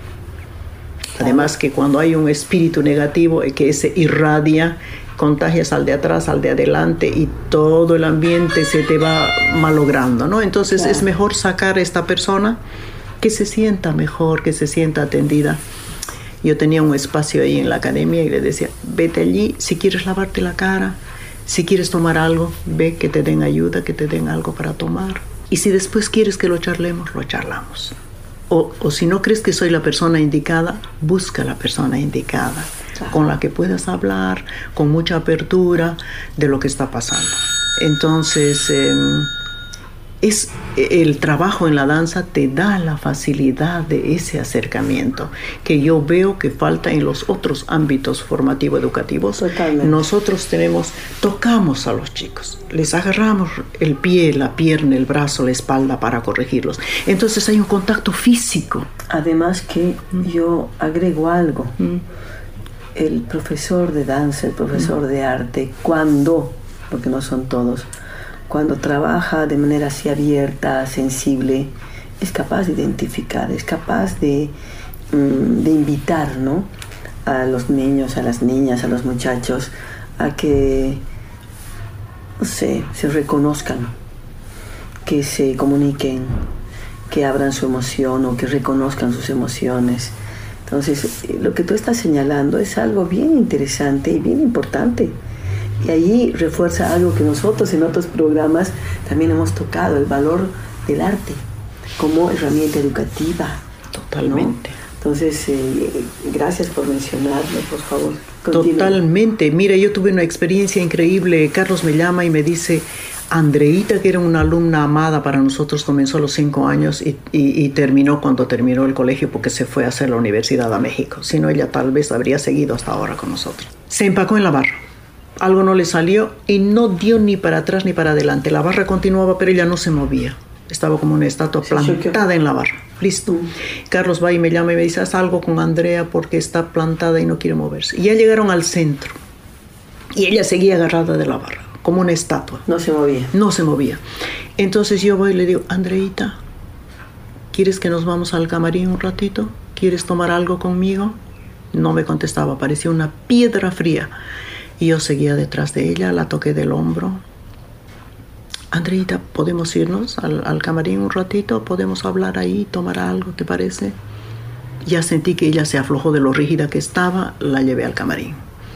S3: Además que cuando hay un espíritu negativo que se irradia, contagias al de atrás, al de adelante y todo el ambiente se te va malogrando, ¿no? Entonces es mejor sacar a esta persona que se sienta mejor, que se sienta atendida. Yo tenía un espacio ahí en la academia y le decía, vete allí, si quieres lavarte la cara, si quieres tomar algo, ve que te den ayuda, que te den algo para tomar. Y si después quieres que lo charlemos, lo charlamos. O si no crees que soy la persona indicada, busca la persona indicada, con la que puedas hablar con mucha apertura de lo que está pasando. Entonces, el trabajo en la danza te da la facilidad de ese acercamiento que yo veo que falta en los otros ámbitos formativo-educativos. Totalmente. Nosotros tocamos a los chicos, les agarramos el pie, la pierna, el brazo, la espalda para corregirlos. Entonces hay un contacto físico.
S2: Además que yo agrego algo. El profesor de danza, el profesor de arte, porque no son todos, cuando trabaja de manera así abierta, sensible, es capaz de identificar, es capaz de invitar, ¿no?, a los niños, a las niñas, a los muchachos, a que, no sé, se reconozcan, que se comuniquen, que abran su emoción o que reconozcan sus emociones. Entonces, lo que tú estás señalando es algo bien interesante y bien importante. Y ahí refuerza algo que nosotros en otros programas también hemos tocado, el valor del arte como herramienta educativa.
S3: Totalmente.
S2: ¿No? Entonces, gracias por mencionarlo, por favor. Continúe.
S3: Totalmente. Mira, yo tuve una experiencia increíble. Carlos me llama y me dice, Andreita, que era una alumna amada para nosotros, comenzó a los 5 años y terminó cuando terminó el colegio porque se fue a hacer la universidad a México. Si no, ella tal vez habría seguido hasta ahora con nosotros. Se empacó en la barra. Algo no le salió y no dio ni para atrás ni para adelante. La barra continuaba, pero ella no se movía. Estaba como una estatua plantada en la barra. Listo. Carlos va y me llama y me dice, haz algo con Andrea porque está plantada y no quiere moverse. Y ya llegaron al centro. Y ella seguía agarrada de la barra, como una estatua.
S2: No se movía.
S3: No se movía. Entonces yo voy y le digo, Andreita, ¿quieres que nos vamos al camarín un ratito? ¿Quieres tomar algo conmigo? No me contestaba, parecía una piedra fría. Y yo seguía detrás de ella, la toqué del hombro. Andreita, ¿podemos irnos al camarín un ratito? ¿Podemos hablar ahí, tomar algo, te parece? Ya sentí que ella se aflojó de lo rígida que estaba, la llevé al camarín.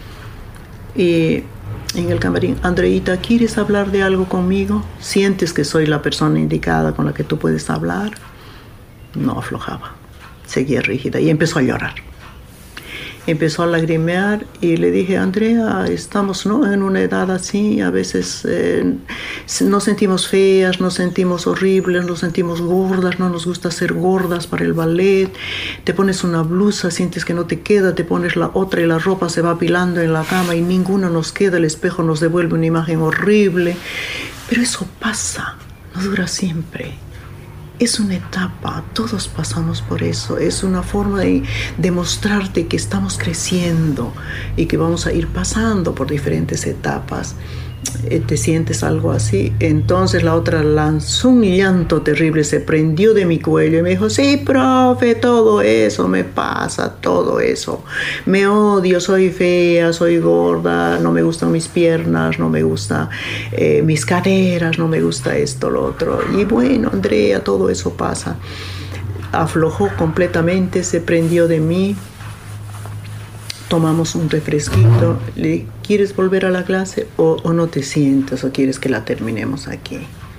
S3: Y en el camarín, Andreita, ¿quieres hablar de algo conmigo? ¿Sientes que soy la persona indicada con la que tú puedes hablar? No aflojaba, seguía rígida y empezó a llorar. empezó a lagrimear y le dije, Andrea, estamos, ¿no?, en una edad así, a veces nos sentimos feas, nos sentimos horribles, nos sentimos gordas, no nos gusta ser gordas para el ballet, te pones una blusa, sientes que no te queda, te pones la otra y la ropa se va apilando en la cama y ninguna nos queda, el espejo nos devuelve una imagen horrible, pero eso pasa, no dura siempre. Es una etapa, todos pasamos por eso, es una forma de demostrarte que estamos creciendo y que vamos a ir pasando por diferentes etapas. ¿Te sientes algo así? Entonces la otra lanzó un llanto terrible, se prendió de mi cuello y me dijo, sí, profe, todo eso me pasa, todo eso. Me odio, soy fea, soy gorda, no me gustan mis piernas, no me gustan mis caderas, no me gusta esto, lo otro. Y bueno, Andrea, todo eso pasa. Aflojó completamente, se prendió de mí. Tomamos un refresquito, le ¿quieres volver a la clase o no te sientas o quieres que la terminemos aquí?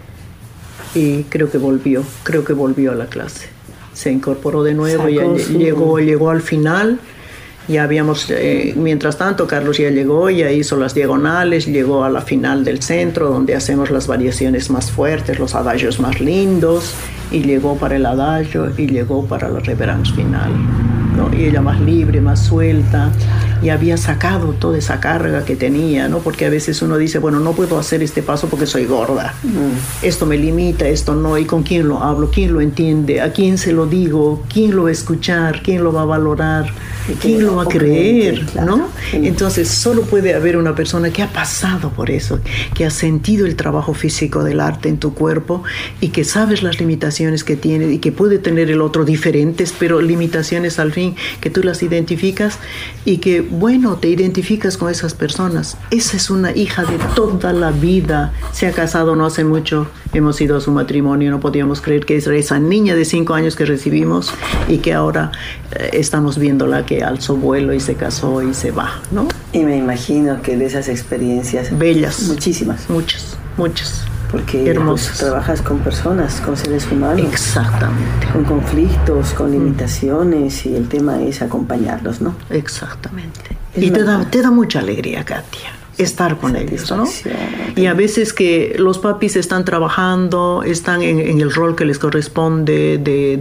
S3: Y creo que volvió a la clase. Se incorporó de nuevo, ya llegó al final. Ya habíamos, mientras tanto, Carlos ya llegó, ya hizo las diagonales, llegó a la final del centro, donde hacemos las variaciones más fuertes, los adagios más lindos, y llegó para el adagio y llegó para la reverence final, ¿no? Y ella más libre, más suelta, y había sacado toda esa carga que tenía, ¿no? Porque a veces uno dice, bueno, no puedo hacer este paso porque soy gorda, esto me limita, esto no, y con quién lo hablo, quién lo entiende, a quién se lo digo, quién lo va a escuchar, quién lo va a valorar, quién lo va a creer, ¿no? Entonces solo puede haber una persona que ha pasado por eso, que ha sentido el trabajo físico del arte en tu cuerpo y que sabes las limitaciones que tiene y que puede tener el otro diferentes, pero limitaciones al fin que tú las identificas y que, bueno, te identificas con esas personas. Esa es una hija de toda la vida. Se ha casado no hace mucho, hemos ido a su matrimonio, no podíamos creer que era esa niña de 5 años que recibimos y que ahora estamos viéndola que alzó vuelo y se casó y se va, ¿no?
S2: Y me imagino que de esas experiencias
S3: bellas,
S2: muchísimas,
S3: muchas,
S2: porque hermosas. Pues, trabajas con personas, con seres humanos,
S3: exactamente,
S2: con conflictos, con limitaciones, y el tema es acompañarlos, ¿no?
S3: Exactamente. Y te da mucha alegría, Katia, estar con ellos, ¿no? Y a veces que los papis están trabajando, están en el rol que les corresponde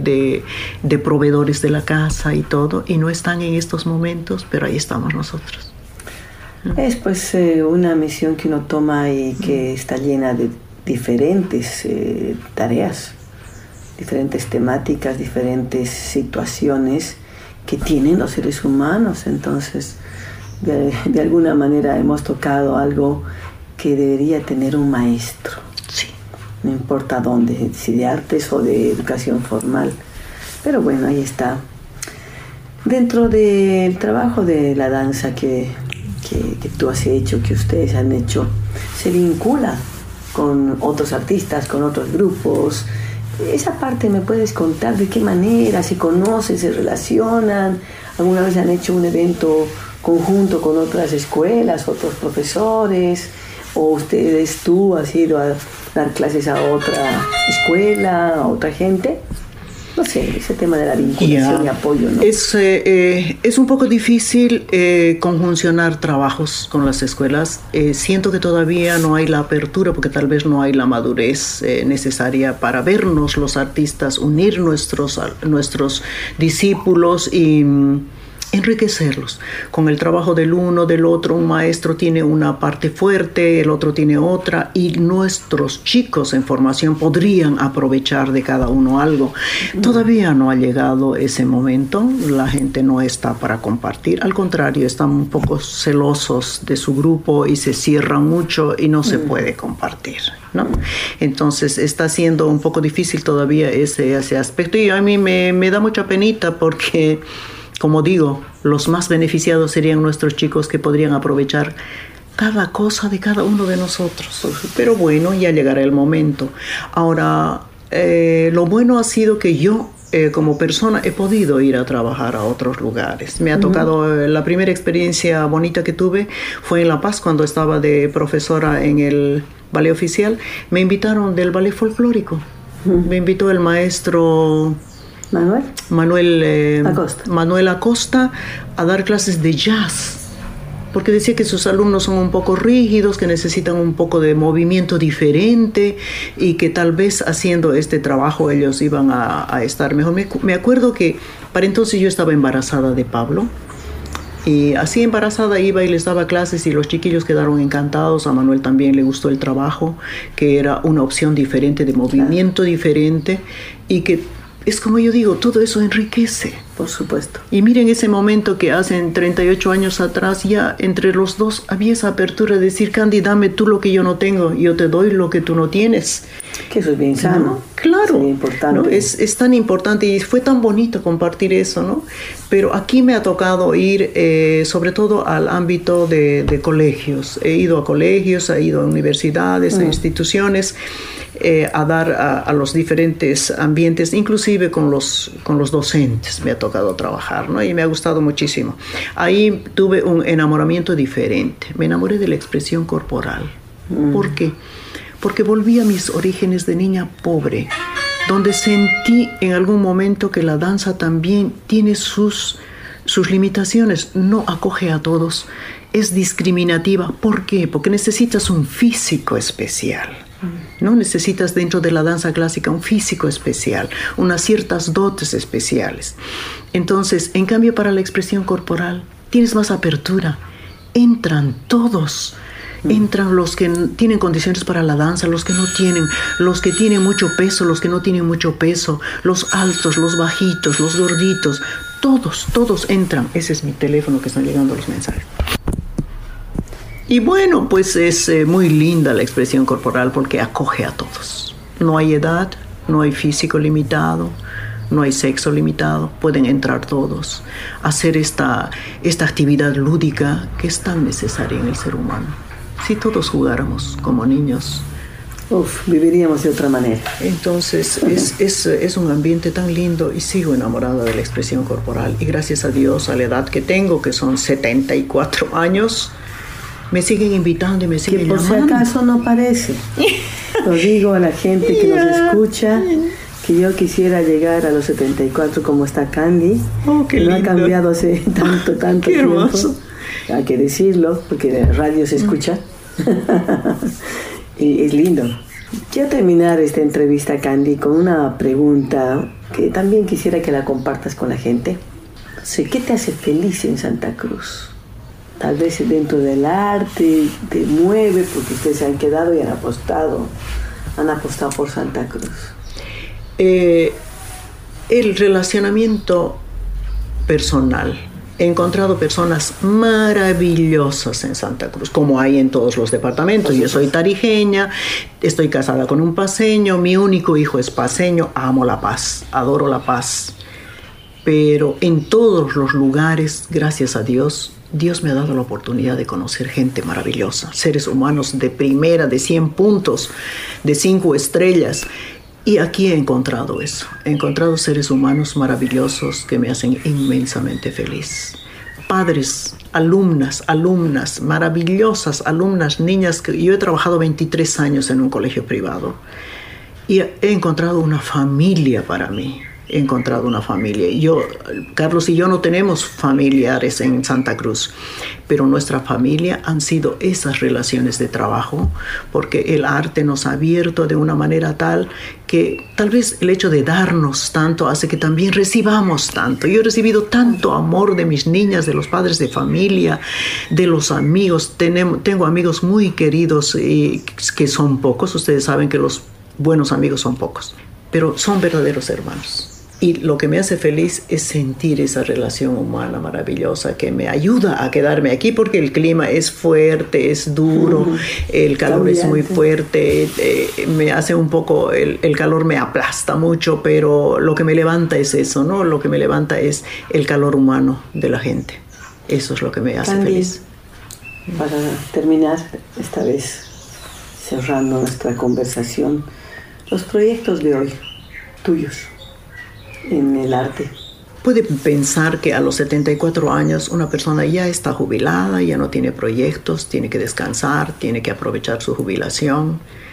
S3: de proveedores de la casa y todo, y no están en estos momentos, pero ahí estamos nosotros.
S2: Es pues una misión que uno toma y que está llena de diferentes tareas, diferentes temáticas, diferentes situaciones que tienen los seres humanos. Entonces, de alguna manera hemos tocado algo que debería tener un maestro.
S3: Sí.
S2: No importa dónde, si de artes o de educación formal. Pero bueno, ahí está. Dentro del trabajo de la danza que tú has hecho, que ustedes han hecho, se vincula con otros artistas, con otros grupos. Esa parte me puedes contar de qué manera se conocen, se relacionan. ¿Alguna vez han hecho un evento conjunto con otras escuelas, otros profesores? ¿O tú has ido a dar clases a otra escuela, a otra gente? No sé, ese tema de la vinculación y apoyo, ¿no?
S3: Es un poco difícil conjuncionar trabajos con las escuelas. Siento que todavía no hay la apertura, porque tal vez no hay la madurez necesaria para vernos los artistas, unir nuestros discípulos y enriquecerlos con el trabajo del uno, del otro. Un maestro tiene una parte fuerte, el otro tiene otra, y nuestros chicos en formación podrían aprovechar de cada uno algo. Todavía no ha llegado ese momento, la gente no está para compartir, al contrario, están un poco celosos de su grupo y se cierran mucho y no se puede compartir, ¿no? Entonces está siendo un poco difícil todavía ese aspecto, y a mí me da mucha penita porque, como digo, los más beneficiados serían nuestros chicos, que podrían aprovechar cada cosa de cada uno de nosotros. Pero bueno, ya llegará el momento. Ahora, lo bueno ha sido que yo, como persona, he podido ir a trabajar a otros lugares. Me ha tocado, la primera experiencia bonita que tuve fue en La Paz, cuando estaba de profesora en el ballet oficial. Me invitaron del ballet folclórico. Me invitó el maestro Manuel Acosta, a dar clases de jazz, porque decía que sus alumnos son un poco rígidos, que necesitan un poco de movimiento diferente y que tal vez haciendo este trabajo ellos iban a estar mejor. Me acuerdo que para entonces yo estaba embarazada de Pablo, y así embarazada iba y les daba clases y los chiquillos quedaron encantados. A Manuel también le gustó el trabajo, que era una opción diferente, de movimiento diferente, y que es como yo digo, todo eso enriquece.
S2: Por supuesto.
S3: Y miren ese momento que hace 38 años atrás, ya entre los dos había esa apertura de decir, Candy, dame tú lo que yo no tengo, yo te doy lo que tú no tienes.
S2: Que eso es bien sano.
S3: ¿No? Claro.
S2: Es importante.
S3: ¿No? Es tan importante y fue tan bonito compartir eso, ¿no? Pero aquí me ha tocado ir sobre todo al ámbito de colegios. He ido a colegios, he ido a universidades, a instituciones, a dar a los diferentes ambientes, inclusive con los docentes me ha tocado trabajar, ¿no? Y me ha gustado muchísimo. Ahí tuve un enamoramiento diferente. Me enamoré de la expresión corporal. ¿Por qué? Porque volví a mis orígenes de niña pobre, donde sentí en algún momento que la danza también tiene sus limitaciones, no acoge a todos, es discriminativa. ¿Por qué? Porque necesitas un físico especial. No necesitas dentro de la danza clásica un físico especial, unas ciertas dotes especiales. Entonces, en cambio, para la expresión corporal tienes más apertura. Entran todos. Entran los que tienen condiciones para la danza, los que no tienen, los que tienen mucho peso, los que no tienen mucho peso, los altos, los bajitos, los gorditos. Todos entran. Ese es mi teléfono que están llegando los mensajes. Y bueno, pues es muy linda la expresión corporal porque acoge a todos. No hay edad, no hay físico limitado, no hay sexo limitado. Pueden entrar todos a hacer esta actividad lúdica que es tan necesaria en el ser humano. Si todos jugáramos como niños,
S2: viviríamos de otra manera.
S3: Entonces es un ambiente tan lindo y sigo enamorada de la expresión corporal. Y gracias a Dios, a la edad que tengo, que son 74 años, me siguen invitando y me siguen llamando.
S2: Que por si acaso no parece. Lo digo a la gente que nos escucha, que yo quisiera llegar a los 74 como está Candy.
S3: Qué
S2: no
S3: lindo.
S2: Ha cambiado hace tanto
S3: Qué
S2: tiempo.
S3: Hermoso.
S2: Hay que decirlo, porque de radio se escucha. Y es lindo. Quiero terminar esta entrevista, Candy, con una pregunta que también quisiera que la compartas con la gente. ¿Qué te hace feliz en Santa Cruz? Tal vez dentro del arte te mueve, porque ustedes se han quedado y han apostado por Santa Cruz.
S3: El relacionamiento personal. He encontrado personas maravillosas en Santa Cruz, como hay en todos los departamentos. Yo soy tarijeña, estoy casada con un paceño, mi único hijo es paceño, amo la paz, adoro la paz. Pero en todos los lugares, gracias a Dios, Dios me ha dado la oportunidad de conocer gente maravillosa, seres humanos de primera, de 100 puntos, de 5 estrellas. Y aquí he encontrado eso. He encontrado seres humanos maravillosos que me hacen inmensamente feliz. Padres, alumnas, maravillosas alumnas, niñas. Yo he trabajado 23 años en un colegio privado y he encontrado una familia para mí. He encontrado una familia. Carlos y yo no tenemos familiares en Santa Cruz, pero nuestra familia han sido esas relaciones de trabajo, porque el arte nos ha abierto de una manera tal que tal vez el hecho de darnos tanto hace que también recibamos tanto. Yo he recibido tanto amor de mis niñas, de los padres de familia, de los amigos. Tengo amigos muy queridos que son pocos. Ustedes saben que los buenos amigos son pocos, pero son verdaderos hermanos. Y lo que me hace feliz es sentir esa relación humana maravillosa que me ayuda a quedarme aquí, porque el clima es fuerte, es duro, el calor es muy fuerte, me hace un poco, el calor me aplasta mucho, pero lo que me levanta es eso, ¿no? Lo que me levanta es el calor humano de la gente. Eso es lo que me hace feliz.
S2: Para terminar, esta vez cerrando nuestra conversación, los proyectos de hoy, tuyos, en el arte.
S3: Puede pensar que a los 74 años una persona ya está jubilada, ya no tiene proyectos, tiene que descansar, tiene que aprovechar su jubilación.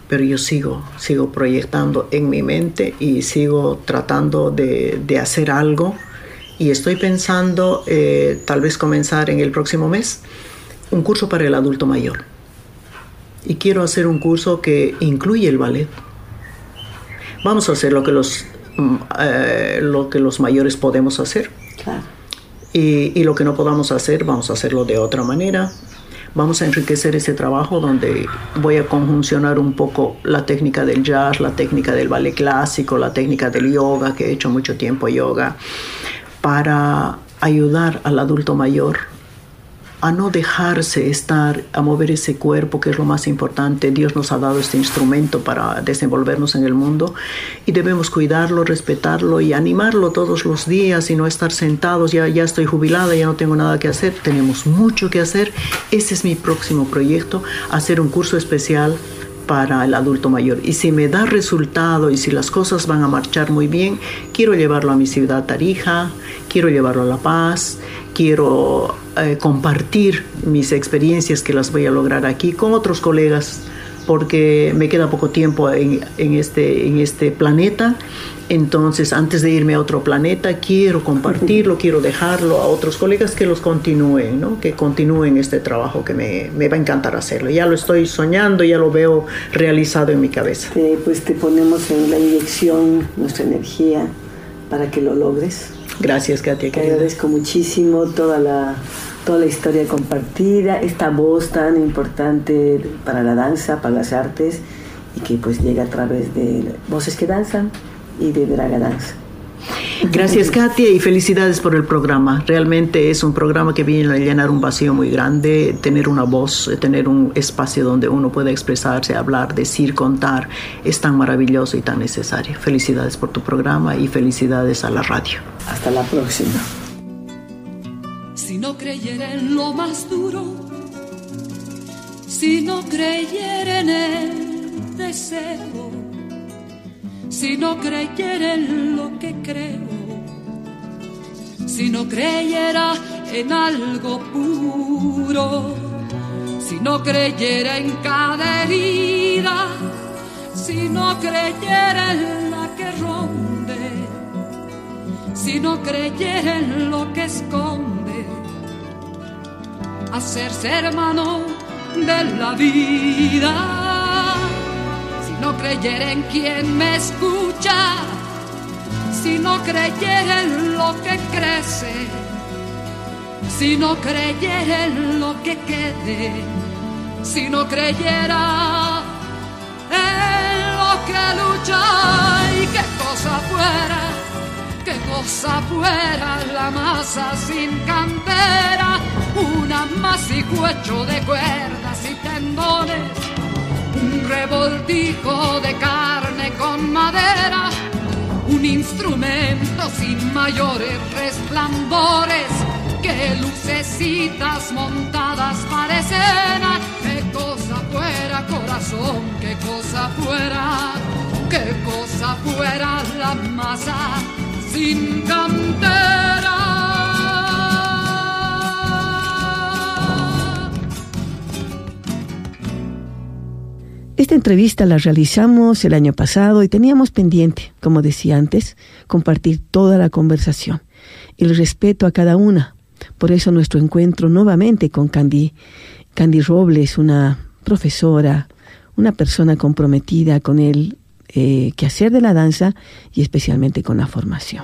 S3: pero yo sigo proyectando en mi mente y sigo tratando de hacer algo. Y estoy pensando tal vez comenzar en el próximo mes un curso para el adulto mayor. Y quiero hacer un curso que incluye el ballet. Vamos a hacer lo que los mayores podemos hacer.
S2: Claro.
S3: Y lo que no podamos hacer, vamos a hacerlo de otra manera. Vamos a enriquecer ese trabajo donde voy a conjuncionar un poco la técnica del jazz, la técnica del ballet clásico, la técnica del yoga, que he hecho mucho tiempo yoga, para ayudar al adulto mayor a no dejarse estar, a mover ese cuerpo, que es lo más importante. Dios nos ha dado este instrumento para desenvolvernos en el mundo y debemos cuidarlo, respetarlo y animarlo todos los días y no estar sentados. Ya estoy jubilada, ya no tengo nada que hacer. Tenemos mucho que hacer. Ese es mi próximo proyecto, hacer un curso especial para el adulto mayor. Y si me da resultado y si las cosas van a marchar muy bien, quiero llevarlo a mi ciudad, Tarija, quiero llevarlo a La Paz, quiero compartir mis experiencias que las voy a lograr aquí con otros colegas, porque me queda poco tiempo en este planeta. Entonces, antes de irme a otro planeta, quiero compartirlo, quiero dejarlo a otros colegas que los continúen, ¿no? Que continúen este trabajo que me va a encantar hacerlo. Ya lo estoy soñando, ya lo veo realizado en mi cabeza.
S2: Pues te ponemos en la inyección nuestra energía para que lo logres.
S3: Gracias, Katia.
S2: Te agradezco muchísimo toda la historia compartida, esta voz tan importante para la danza, para las artes, y que pues llega a través de Voces que Danzan y de Draga Danza.
S3: Gracias, Katia, y felicidades por el programa. Realmente es un programa que viene a llenar un vacío muy grande. Tener una voz, tener un espacio donde uno pueda expresarse, hablar, decir, contar, es tan maravilloso y tan necesario. Felicidades por tu programa y felicidades a la radio.
S2: Hasta la próxima.
S4: Si no creyera en lo más duro, si no creyera en el deseo, si no creyera en lo que creo, si no creyera en algo puro, si no creyera en cada herida, si no creyera en la que ronde, si no creyera en lo que esconde, hacerse hermano de la vida. Si no creyera en quien me escucha, si no creyera en lo que crece, si no creyera en lo que quede, si no creyera en lo que lucha, y qué cosa fuera la masa sin cantera, un amasijo hecho de cuerdas y tendones, un revoltijo de carne con madera, un instrumento sin mayores resplandores, que lucecitas montadas parecen. Qué cosa fuera, corazón, qué cosa fuera la masa sin cantera.
S2: Esta entrevista la realizamos el año pasado y teníamos pendiente, como decía antes, compartir toda la conversación, el respeto a cada una. Por eso nuestro encuentro nuevamente con Candy Robles, una profesora, una persona comprometida con el quehacer de la danza y especialmente con la formación.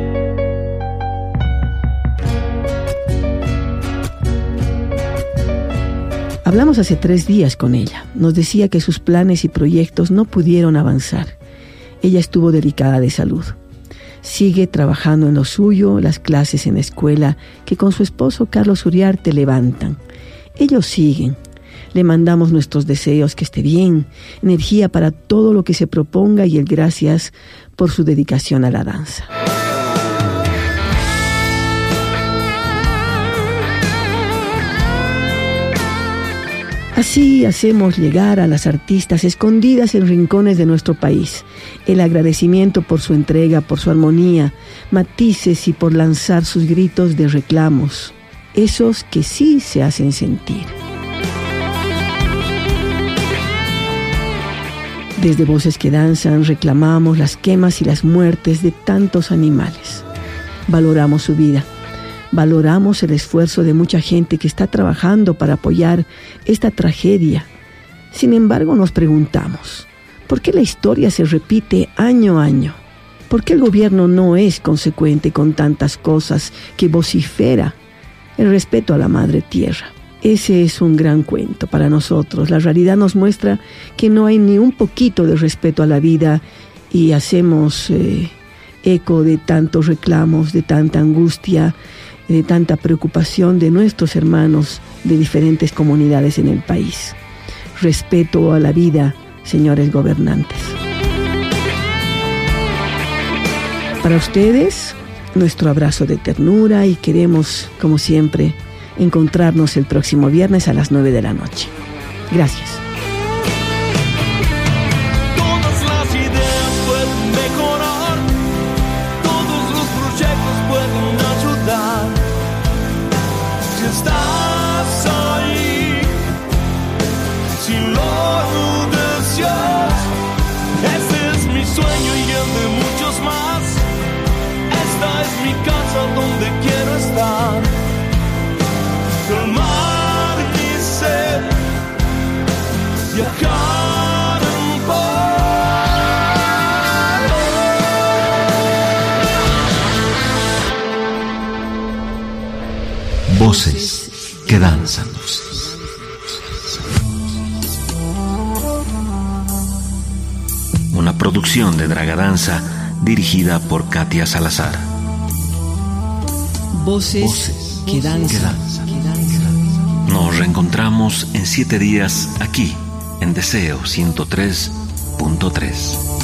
S2: Hablamos hace 3 días con ella. Nos decía que sus planes y proyectos no pudieron avanzar. Ella estuvo delicada de salud. Sigue trabajando en lo suyo, las clases en la escuela que con su esposo Carlos Uriarte levantan. Ellos siguen. Le mandamos nuestros deseos, que esté bien, energía para todo lo que se proponga y el gracias por su dedicación a la danza. Así hacemos llegar a las artistas escondidas en rincones de nuestro país el agradecimiento por su entrega, por su armonía, matices y por lanzar sus gritos de reclamos, esos que sí se hacen sentir. Desde Voces que Danzan reclamamos las quemas y las muertes de tantos animales. Valoramos su vida. Valoramos el esfuerzo de mucha gente que está trabajando para apoyar esta tragedia. Sin embargo, nos preguntamos, ¿por qué la historia se repite año a año? ¿Por qué el gobierno no es consecuente con tantas cosas que vocifera el respeto a la madre tierra? Ese es un gran cuento para nosotros. La realidad nos muestra que no hay ni un poquito de respeto a la vida y hacemos eco de tantos reclamos, de tanta angustia, de tanta preocupación de nuestros hermanos de diferentes comunidades en el país. Respeto a la vida, señores gobernantes. Para ustedes, nuestro abrazo de ternura y queremos, como siempre, encontrarnos el próximo viernes a las 9 de la noche. Gracias.
S5: Todas las ideas pueden mejorar, todos los proyectos pueden ayudar. Si estás ahí, si lo deseas, ese es mi sueño y el de muchos más. Esta es mi casa donde quiero estar. Calmar mi sed, viajar en paz.
S1: Voces que danzan. Una producción de Dragadanza dirigida por Katia Salazar.
S2: Voces que danzan.
S1: Nos reencontramos en 7 días aquí en Deseo 103.3.